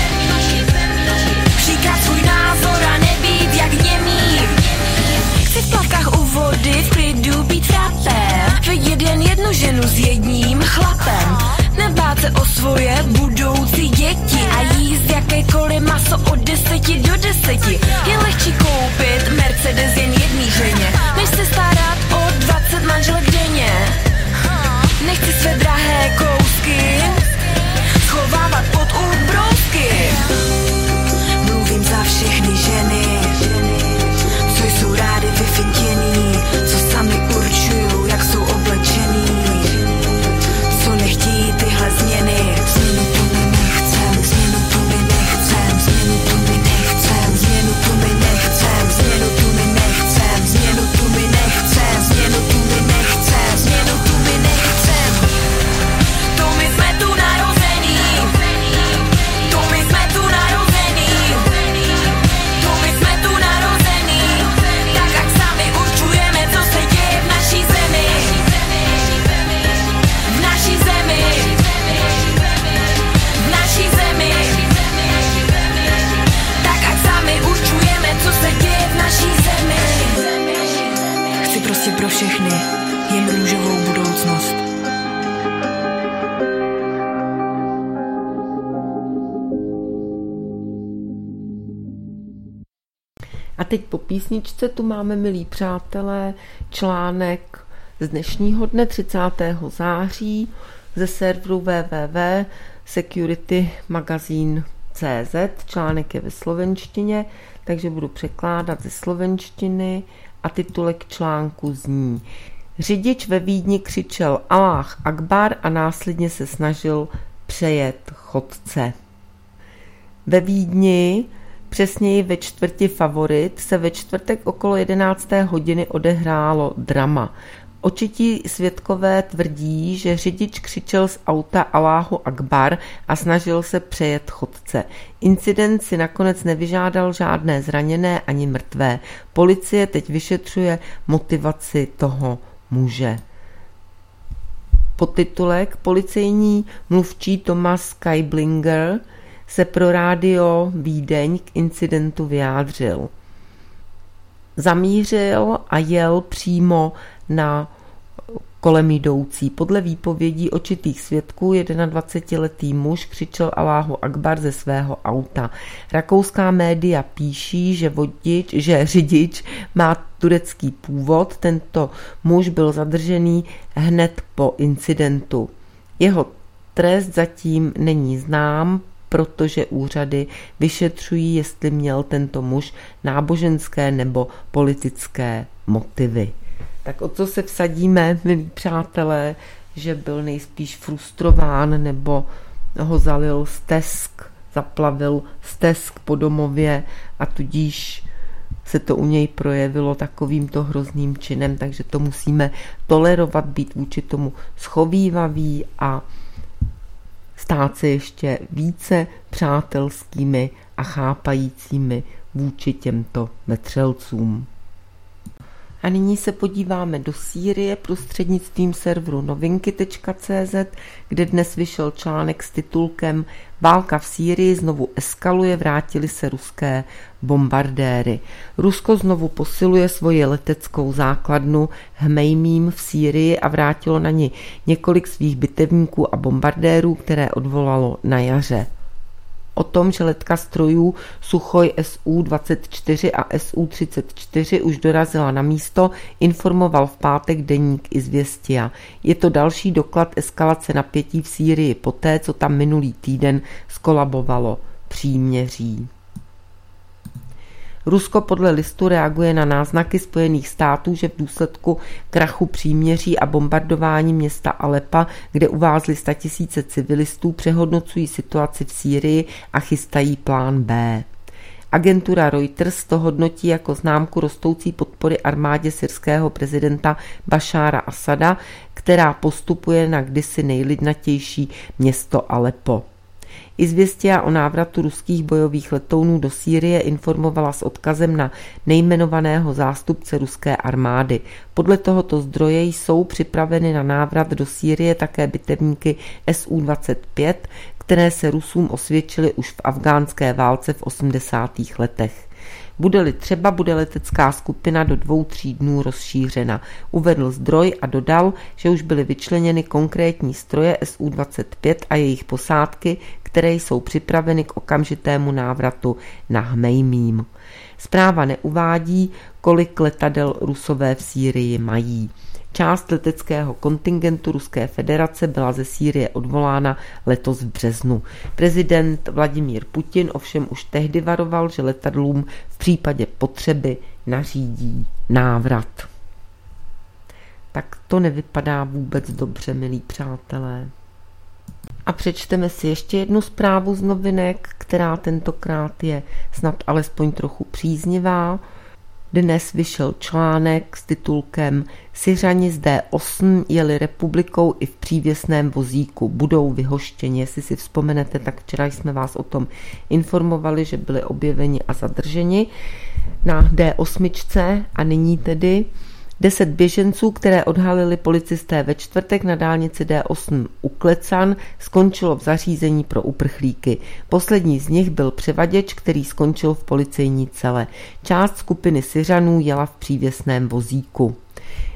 Říkat svůj názor a nebýt jak němý. Chci v plavkách u vody, v klidu být frapem, vidět jen jednu ženu s jedním chlapem, nebát se o svoje budoucí děti a jíst jakékoliv maso od 10 do 10. Je lehčí koupit Mercedes jen jedný ženě, než se starat o 20 manželek denně. Nechci své drahé kousky schovávat pod ubrousky. Mluvím za všechny ženy, co jsou rády vyfintěný, co sami určujou, jak jsou oblečený, co nechtějí tyhle změny. Změnu tu my nechcem, změnu tu my nechcem, změnu tu my nechcem, změnu tu my nechcem, změnu tu my nechcem, změnu tu my nechcem, změnu tu my nechcem, změnu tu my nechcem. To my jsme tu narozený, to my jsme tu narozený. Prostě pro všechny jen růžovou budoucnost. A teď po písničce tu máme, milí přátelé, článek z dnešního dne 30. září ze serveru www.securitymagazine.cz. Článek je ve slovenštině, takže budu překládat ze slovenštiny a titulek článku zní: Řidič ve Vídni křičel Alláh Akbar a následně se snažil přejet chodce. Ve Vídni, přesněji ve čtvrti Favorit, se ve čtvrtek okolo 11. hodiny odehrálo drama. Očití svědkové tvrdí, že řidič křičel z auta Alláhu Akbar a snažil se přejet chodce. Incident si nakonec nevyžádal žádné zraněné ani mrtvé. Policie teď vyšetřuje motivaci toho muže. Podtitulek: Policejní mluvčí Thomas Kaiblinger se pro rádio Vídeň k incidentu vyjádřil. Zamířil a jel přímo na kolem jdoucí. Podle výpovědí očitých svědků 21letý muž křičel Alláhu Akbar ze svého auta. Rakouská média píší, že řidič má turecký původ. Tento muž byl zadržený hned po incidentu. Jeho trest zatím není znám, protože úřady vyšetřují, jestli měl tento muž náboženské nebo politické motivy. Tak o co se vsadíme, milí přátelé, že byl nejspíš frustrován nebo ho zalil stesk, zaplavil stesk po domově a tudíž se to u něj projevilo takovýmto hrozným činem, takže to musíme tolerovat, být vůči tomu schovívavý a stát se ještě více přátelskými a chápajícími vůči těmto vetřelcům. A nyní se podíváme do Sýrie prostřednictvím serveru novinky.cz, kde dnes vyšel článek s titulkem Válka v Sýrii znovu eskaluje, vrátily se ruské bombardéry. Rusko znovu posiluje svoji leteckou základnu Hmejmím v Sýrii a vrátilo na ni několik svých bitevníků a bombardérů, které odvolalo na jaře. O tom, že letka strojů Suchoj Su-24 a Su-34 už dorazila na místo, informoval v pátek deník Izvěstia. Je to další doklad eskalace napětí v Sýrii poté, co tam minulý týden skolabovalo příměří. Rusko podle listu reaguje na náznaky Spojených států, že v důsledku krachu příměří a bombardování města Alepa, kde uvázly 100 000 civilistů, přehodnocují situaci v Sýrii a chystají plán B. Agentura Reuters to hodnotí jako známku rostoucí podpory armádě syrského prezidenta Bašára Asada, která postupuje na kdysi nejlidnatější město Alepo. Izvěstia o návratu ruských bojových letounů do Sýrie informovala s odkazem na nejmenovaného zástupce ruské armády. Podle tohoto zdroje jsou připraveny na návrat do Sýrie také bitevníky Su-25, které se Rusům osvědčily už v afghánské válce v 80. letech. Bude-li třeba, bude letecká skupina do 2-3 dnů rozšířena, uvedl zdroj a dodal, že už byly vyčleněny konkrétní stroje Su-25 a jejich posádky, které jsou připraveny k okamžitému návratu na Hmejmím. Zpráva neuvádí, kolik letadel Rusové v Sýrii mají. Část leteckého kontingentu Ruské federace byla ze Sýrie odvolána letos v březnu. Prezident Vladimír Putin ovšem už tehdy varoval, že letadlům v případě potřeby nařídí návrat. Tak to nevypadá vůbec dobře, milí přátelé. A přečteme si ještě jednu zprávu z novinek, která tentokrát je snad alespoň trochu příznivá. Dnes vyšel článek s titulkem Syřani z D8 jeli republikou i v přívěsném vozíku. Budou vyhoštěni. Jestli si vzpomenete, tak včera jsme vás o tom informovali, že byli objeveni a zadrženi na D8 a nyní tedy 10 běženců, které odhalili policisté ve čtvrtek na dálnici D8 u Klecan, skončilo v zařízení pro uprchlíky. Poslední z nich byl převaděč, který skončil v policejní cele. Část skupiny Syřanů jela v přívěsném vozíku.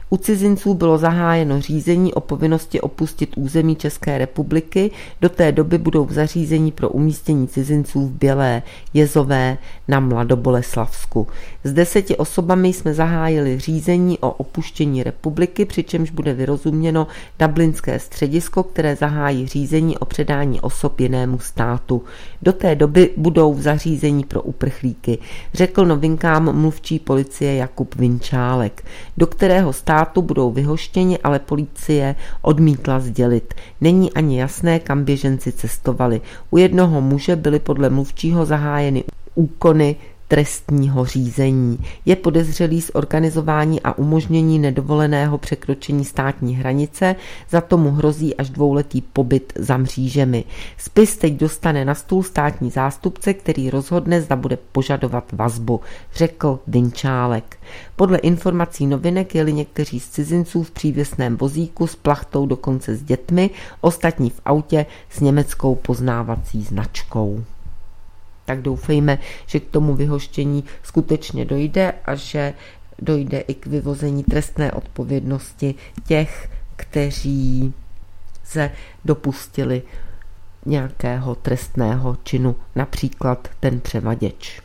U cizinců bylo zahájeno řízení o povinnosti opustit území České republiky. Do té doby budou v zařízení pro umístění cizinců v Bělé Jezové na Mladoboleslavsku. S 10 osobami jsme zahájili řízení o opuštění republiky, přičemž bude vyrozuměno dublinské středisko, které zahájí řízení o předání osob jinému státu. Do té doby budou v zařízení pro uprchlíky, řekl Novinkám mluvčí policie Jakub Vinčálek, do kterého státu budou vyhoštěni, ale policie odmítla sdělit. Není ani jasné, kam běženci cestovali. U jednoho muže byly podle mluvčího zahájeny úkony trestního řízení. Je podezřelý z organizování a umožnění nedovoleného překročení státní hranice, za tomu hrozí až 2letý pobyt za mřížemi. Spis teď dostane na stůl státní zástupce, který rozhodne, zda bude požadovat vazbu, řekl Vinčálek. Podle informací Novinek jeli někteří z cizinců v přívěsném vozíku s plachtou, dokonce s dětmi, ostatní v autě s německou poznávací značkou. Tak doufejme, že k tomu vyhoštění skutečně dojde a že dojde i k vyvození trestné odpovědnosti těch, kteří se dopustili nějakého trestného činu, například ten převaděč.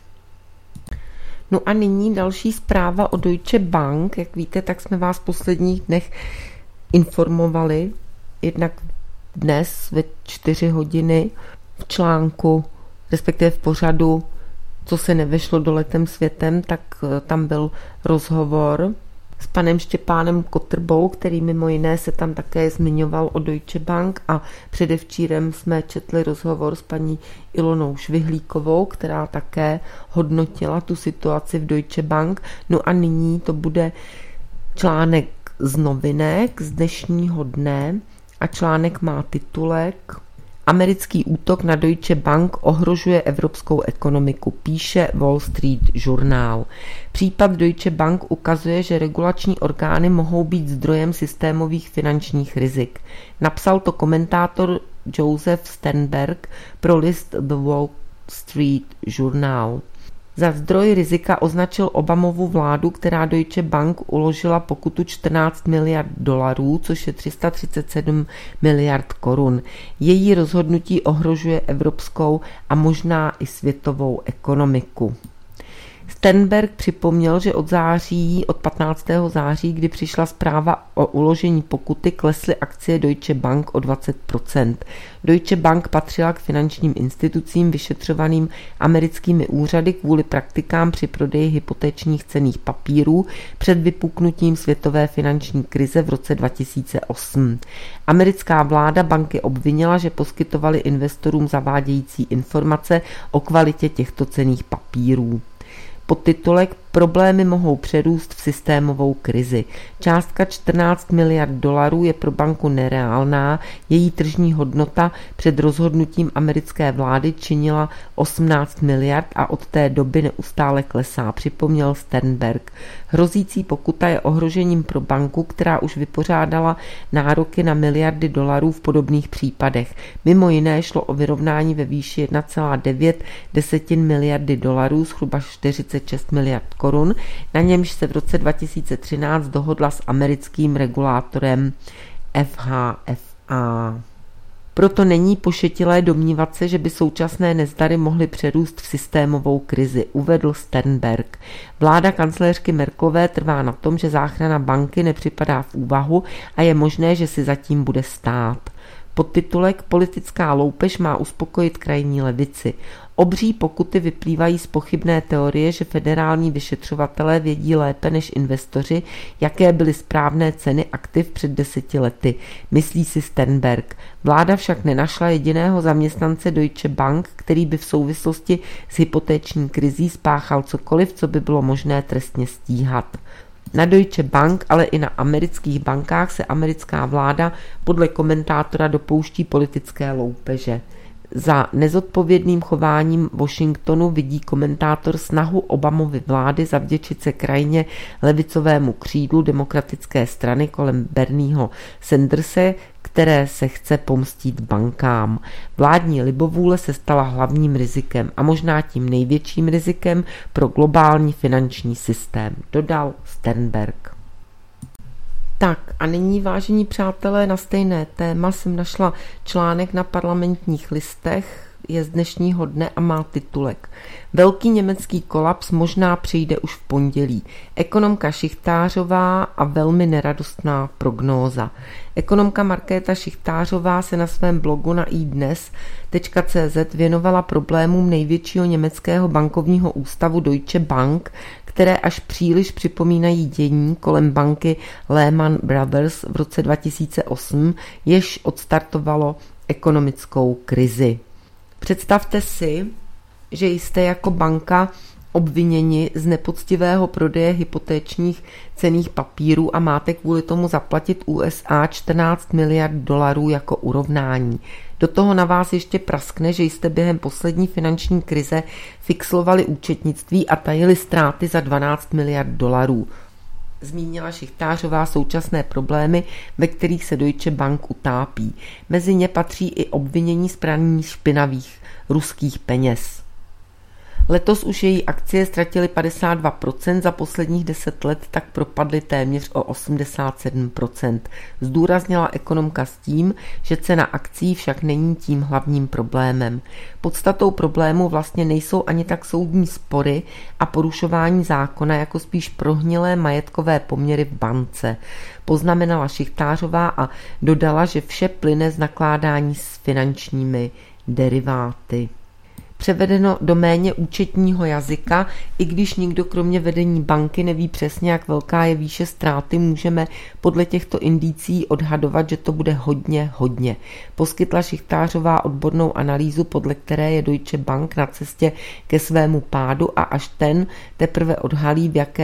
No a nyní další zpráva o Deutsche Bank. Jak víte, tak jsme vás v posledních dnech informovali, jednak dnes ve 4 hodiny v článku, respektive v pořadu, co se nevešlo doletem světem, tak tam byl rozhovor s panem Štěpánem Kotrbou, který mimo jiné se tam také zmiňoval o Deutsche Bank, a předevčírem jsme četli rozhovor s paní Ilonou Švihlíkovou, která také hodnotila tu situaci v Deutsche Bank. No a nyní to bude článek z Novinek z dnešního dne a článek má titulek Americký útok na Deutsche Bank ohrožuje evropskou ekonomiku, píše Wall Street Journal. Případ Deutsche Bank ukazuje, že regulační orgány mohou být zdrojem systémových finančních rizik. Napsal to komentátor Joseph Sternberg pro list The Wall Street Journal. Za zdroj rizika označil Obamovu vládu, která Deutsche Bank uložila pokutu 14 miliard dolarů, což je 337 miliard korun. Její rozhodnutí ohrožuje evropskou a možná i světovou ekonomiku. Sternberg připomněl, že od 15. září, kdy přišla zpráva o uložení pokuty, klesly akcie Deutsche Bank o 20%. Deutsche Bank patřila k finančním institucím vyšetřovaným americkými úřady kvůli praktikám při prodeji hypotečních cenných papírů před vypuknutím světové finanční krize v roce 2008. Americká vláda banky obvinila, že poskytovaly investorům zavádějící informace o kvalitě těchto cenných papírů. Podtitulek Problémy mohou přerůst v systémovou krizi. Částka 14 miliard dolarů je pro banku nereálná, její tržní hodnota před rozhodnutím americké vlády činila 18 miliard a od té doby neustále klesá, připomněl Sternberg. Hrozící pokuta je ohrožením pro banku, která už vypořádala nároky na miliardy dolarů v podobných případech. Mimo jiné šlo o vyrovnání ve výši 1,9 miliardy dolarů, zhruba 46 miliard korun, na němž se v roce 2013 dohodla s americkým regulátorem FHFA. Proto není pošetilé domnívat se, že by současné nezdary mohly přerůst v systémovou krizi, uvedl Sternberg. Vláda kancléřky Merkelové trvá na tom, že záchrana banky nepřipadá v úvahu a je možné, že si zatím bude stát. Podtitulek Politická loupež má uspokojit krajní levici. Obří pokuty vyplývají z pochybné teorie, že federální vyšetřovatelé vědí lépe než investoři, jaké byly správné ceny aktiv před 10 lety, myslí si Sternberg. Vláda však nenašla jediného zaměstnance Deutsche Bank, který by v souvislosti s hypotéční krizí spáchal cokoliv, co by bylo možné trestně stíhat. Na Deutsche Bank, ale i na amerických bankách se americká vláda podle komentátora dopouští politické loupeže. Za nezodpovědným chováním Washingtonu vidí komentátor snahu Obamovy vlády zavděčit se krajně levicovému křídlu demokratické strany kolem Bernieho Sanderse, které se chce pomstít bankám. Vládní libovůle se stala hlavním rizikem a možná tím největším rizikem pro globální finanční systém, dodal Sternberg. Tak a nyní, vážení přátelé, na stejné téma jsem našla článek na Parlamentních listech, je z dnešního dne a má titulek Velký německý kolaps možná přijde už v pondělí. Ekonomka Šichtářová a velmi neradostná prognóza. Ekonomka Markéta Šichtářová se na svém blogu na iDnes.cz věnovala problémům největšího německého bankovního ústavu Deutsche Bank, které až příliš připomínají dění kolem banky Lehman Brothers v roce 2008, jež odstartovalo ekonomickou krizi. Představte si, že jste jako banka obviněni z nepoctivého prodeje hypotéčních cenných papírů a máte kvůli tomu zaplatit USA 14 miliard dolarů jako urovnání. Do toho na vás ještě praskne, že jste během poslední finanční krize fixlovali účetnictví a tajili ztráty za 12 miliard dolarů. Zmínila Šichtářová současné problémy, ve kterých se Deutsche Bank utápí. Mezi ně patří i obvinění z praní špinavých ruských peněz. Letos už její akcie ztratily 52%, za posledních 10 let tak propadly téměř o 87%. Zdůraznila ekonomka s tím, že cena akcií však není tím hlavním problémem. Podstatou problému vlastně nejsou ani tak soudní spory a porušování zákona, jako spíš prohnilé majetkové poměry v bance. Poznamenala Šichtářová a dodala, že vše plyne z nakládání s finančními deriváty. Převedeno do méně účetního jazyka, i když nikdo kromě vedení banky neví přesně, jak velká je výše ztráty, můžeme podle těchto indicí odhadovat, že to bude hodně. Poskytla Šichtářová odbornou analýzu, podle které je Deutsche Bank na cestě ke svému pádu a až ten teprve odhalí, v jak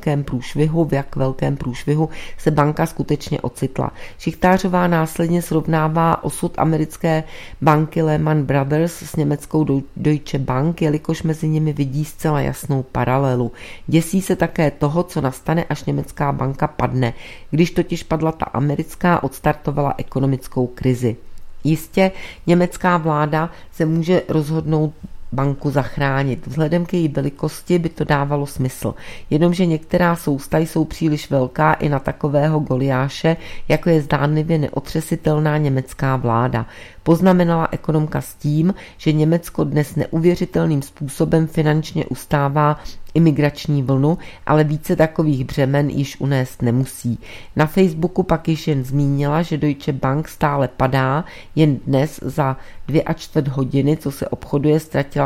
velkém průšvihu se banka skutečně ocitla. Šichtářová následně srovnává osud americké banky Lehman Brothers s německou Deutsche Bank, jelikož mezi nimi vidí zcela jasnou paralelu. Děsí se také toho, co nastane, až německá banka padne. Když totiž padla ta americká, odstartovala ekonomickou krizi. Jistě německá vláda se může rozhodnout banku zachránit. Vzhledem k její velikosti by to dávalo smysl. Jenomže některá sousta jsou příliš velká i na takového Goliáše, jako je zdánlivě neotřesitelná německá vláda. Poznamenala ekonomka s tím, že Německo dnes neuvěřitelným způsobem finančně ustává imigrační vlnu, ale více takových břemen již unést nemusí. Na Facebooku pak již jen zmínila, že Deutsche Bank stále padá, jen dnes za 2,25 hodiny, co se obchoduje, ztratila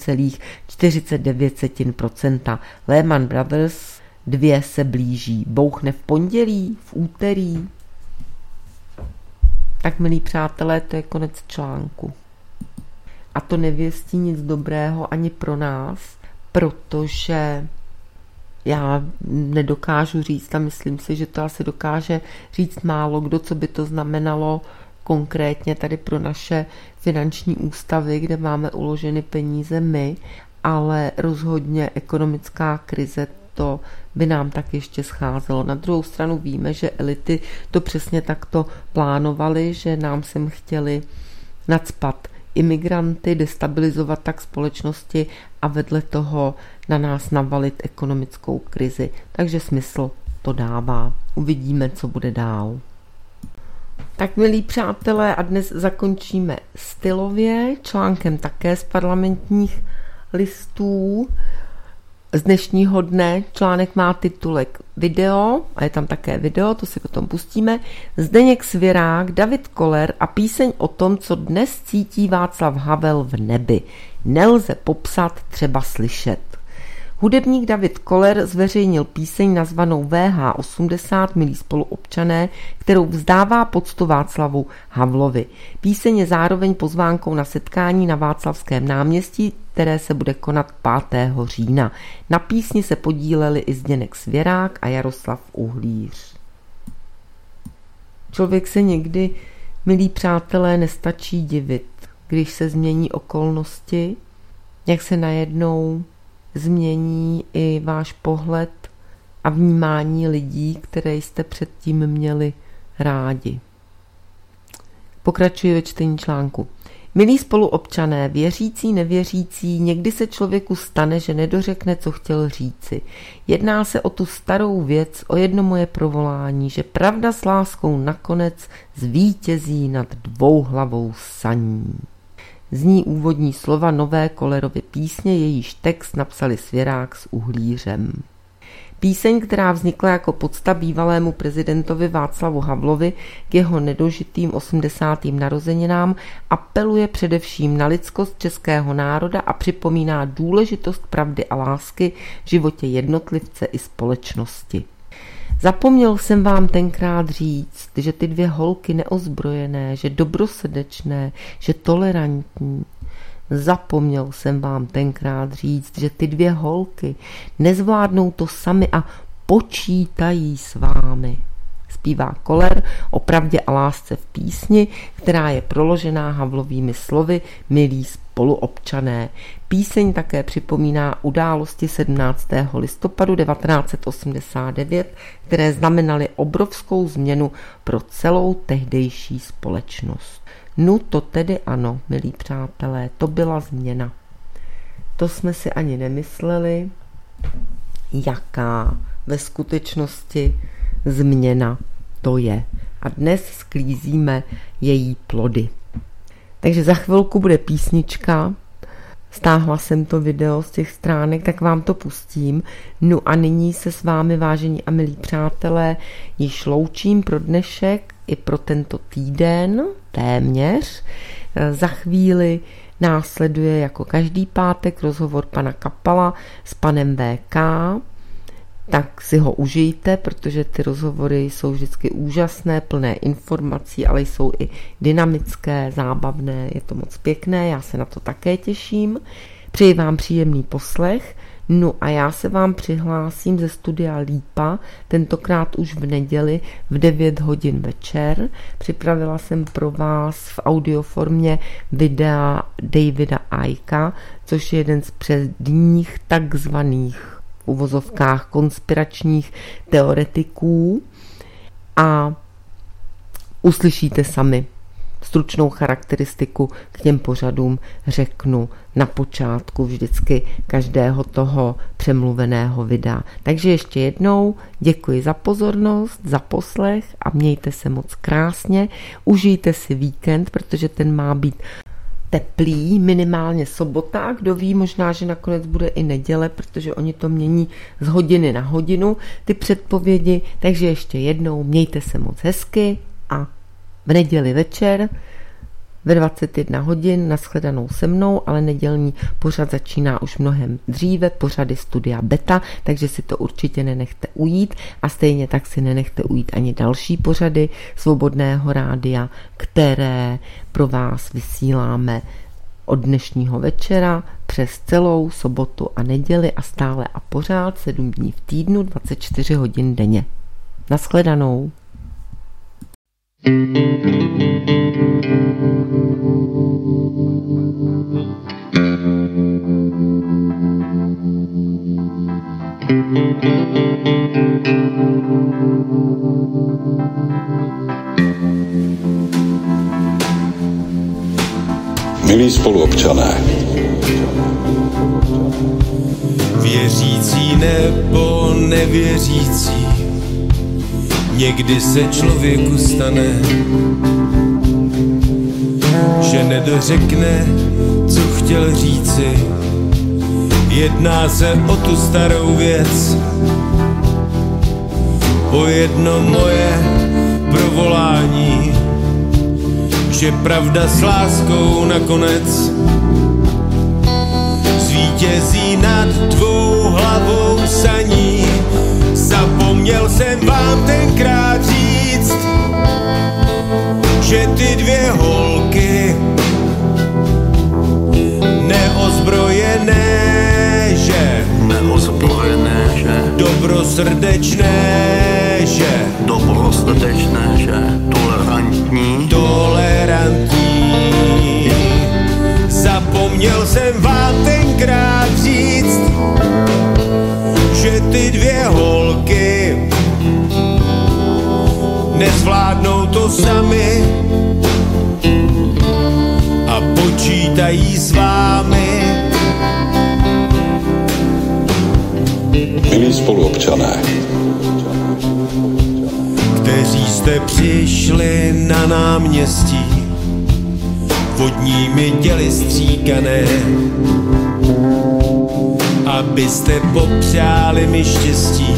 7,49%. Lehman Brothers 2 se blíží. Bouchne v pondělí, v úterý. Tak, milí přátelé, to je konec článku. A to nevěstí nic dobrého ani pro nás, protože já nedokážu říct a myslím si, že to asi dokáže říct málo kdo, co by to znamenalo konkrétně tady pro naše finanční ústavy, kde máme uloženy peníze my, ale rozhodně ekonomická krize, to by nám tak ještě scházelo. Na druhou stranu víme, že elity to přesně takto plánovaly, že nám sem chtěli nacpat imigranty, destabilizovat tak společnosti a vedle toho na nás navalit ekonomickou krizi. Takže smysl to dává. Uvidíme, co bude dál. Tak, milí přátelé, a dnes zakončíme stylově článkem také z Parlamentních listů. Z dnešního dne článek má titulek Video, a je tam také video, to si potom pustíme. Zdeněk Svěrák, David Koller a píseň o tom, co dnes cítí Václav Havel v nebi. Nelze popsat, třeba slyšet. Hudebník David Koller zveřejnil píseň nazvanou VH80, milí spoluobčané, kterou vzdává poctu Václavu Havlovi. Píseň je zároveň pozvánkou na setkání na Václavském náměstí, které se bude konat 5. října. Na písni se podíleli i Zdeněk Svěrák a Jaroslav Uhlíř. Člověk se někdy, milí přátelé, nestačí divit, když se změní okolnosti, jak se najednou změní i váš pohled a vnímání lidí, které jste předtím měli rádi. Pokračuji ve čtení článku. Milí spoluobčané, věřící, nevěřící, někdy se člověku stane, že nedořekne, co chtěl říci. Jedná se o tu starou věc, o jedno moje provolání, že pravda s láskou nakonec zvítězí nad dvouhlavou saní. Zní úvodní slova nové Kollerovy písně, jejíž text napsali Svěrák s Uhlířem. Píseň, která vznikla jako pocta bývalému prezidentovi Václavu Havlovi k jeho nedožitým 80. narozeninám, apeluje především na lidskost českého národa a připomíná důležitost pravdy a lásky v životě jednotlivce i společnosti. Zapomněl jsem vám tenkrát říct, že ty dvě holky neozbrojené, že dobrosrdečné, že tolerantní. Zapomněl jsem vám tenkrát říct, že ty dvě holky nezvládnou to sami a počítají s vámi. Zpívá Koller o pravdě a lásce v písni, která je proložená Havlovými slovy Milí spoluobčané. Píseň také připomíná události 17. listopadu 1989, které znamenaly obrovskou změnu pro celou tehdejší společnost. No to tedy ano, milí přátelé, to byla změna. To jsme si ani nemysleli, jaká ve skutečnosti změna to je. A dnes sklízíme její plody. Takže za chvilku bude písnička. Stáhla jsem to video z těch stránek, tak vám to pustím. No a nyní se s vámi, vážení a milí přátelé, již loučím pro dnešek i pro tento týden, téměř. Za chvíli následuje jako každý pátek rozhovor pana Kapala s panem VK, tak si ho užijte, protože ty rozhovory jsou vždycky úžasné, plné informací, ale jsou i dynamické, zábavné, je to moc pěkné, já se na to také těším. Přeji vám příjemný poslech, no a já se vám přihlásím ze studia Lípa, tentokrát už v neděli v 9 hodin večer. Připravila jsem pro vás v audioformě videa Davida Icka, což je jeden z předních takzvaných v uvozovkách konspiračních teoretiků a uslyšíte sami stručnou charakteristiku k těm pořadům řeknu na počátku vždycky každého toho přemluveného videa. Takže ještě jednou děkuji za pozornost, za poslech a mějte se moc krásně. Užijte si víkend, protože ten má být teplý, minimálně sobota, kdo ví, možná, že nakonec bude i neděle, protože oni to mění z hodiny na hodinu, ty předpovědi, takže ještě jednou mějte se moc hezky a v neděli večer ve 21 hodin nashledanou se mnou, ale nedělní pořad začíná už mnohem dříve, pořady Studia Beta, takže si to určitě nenechte ujít a stejně tak si nenechte ujít ani další pořady Svobodného rádia, které pro vás vysíláme od dnešního večera přes celou sobotu a neděli a stále a pořád 7 dní v týdnu, 24 hodin denně. Nashledanou. Milí spoluobčané, věřící nebo nevěřící, někdy se člověku stane, že nedořekne, co chtěl říci. Jedná se o tu starou věc, o jedno moje provolání, že pravda s láskou nakonec zvítězí nad dvouhlavou saní. Zapomněl jsem vám tenkrát říct, že ty dvě holky neozbrojené, že dobrosrdečné, že tolerantní. Zapomněl jsem vám tenkrát říct, že ty dvě holky nezvládnou to sami a Milí spoluobčané, kteří jste přišli na náměstí, vodními těly stříkané, abyste popřáli mi štěstí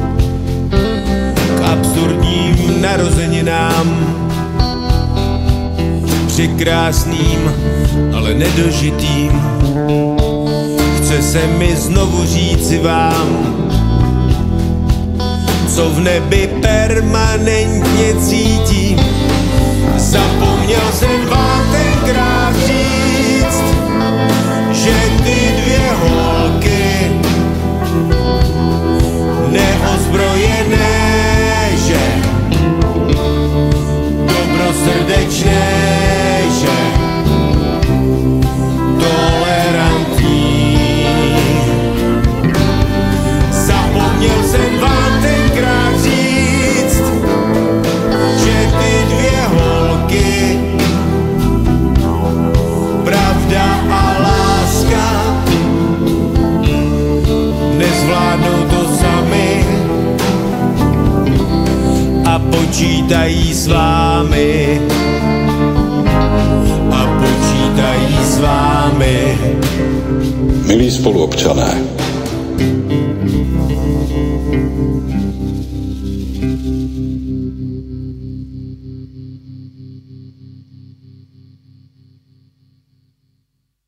k absurdním narozeninám, překrásným, ale nedožitým. Chce se mi znovu říci vám, co v nebi permanentně cítím. Zapomněl jsem vám tenkrát říct, že ty dvě holky neozbrojené, že dobrosrdečné, že tolerantní. Zapomněl jsem vám tenkrát říct, že ty dvě holky, pravda a láska, nezvládnou to sami a počítají s vámi. A počítají s vámi. milí spoluobčané,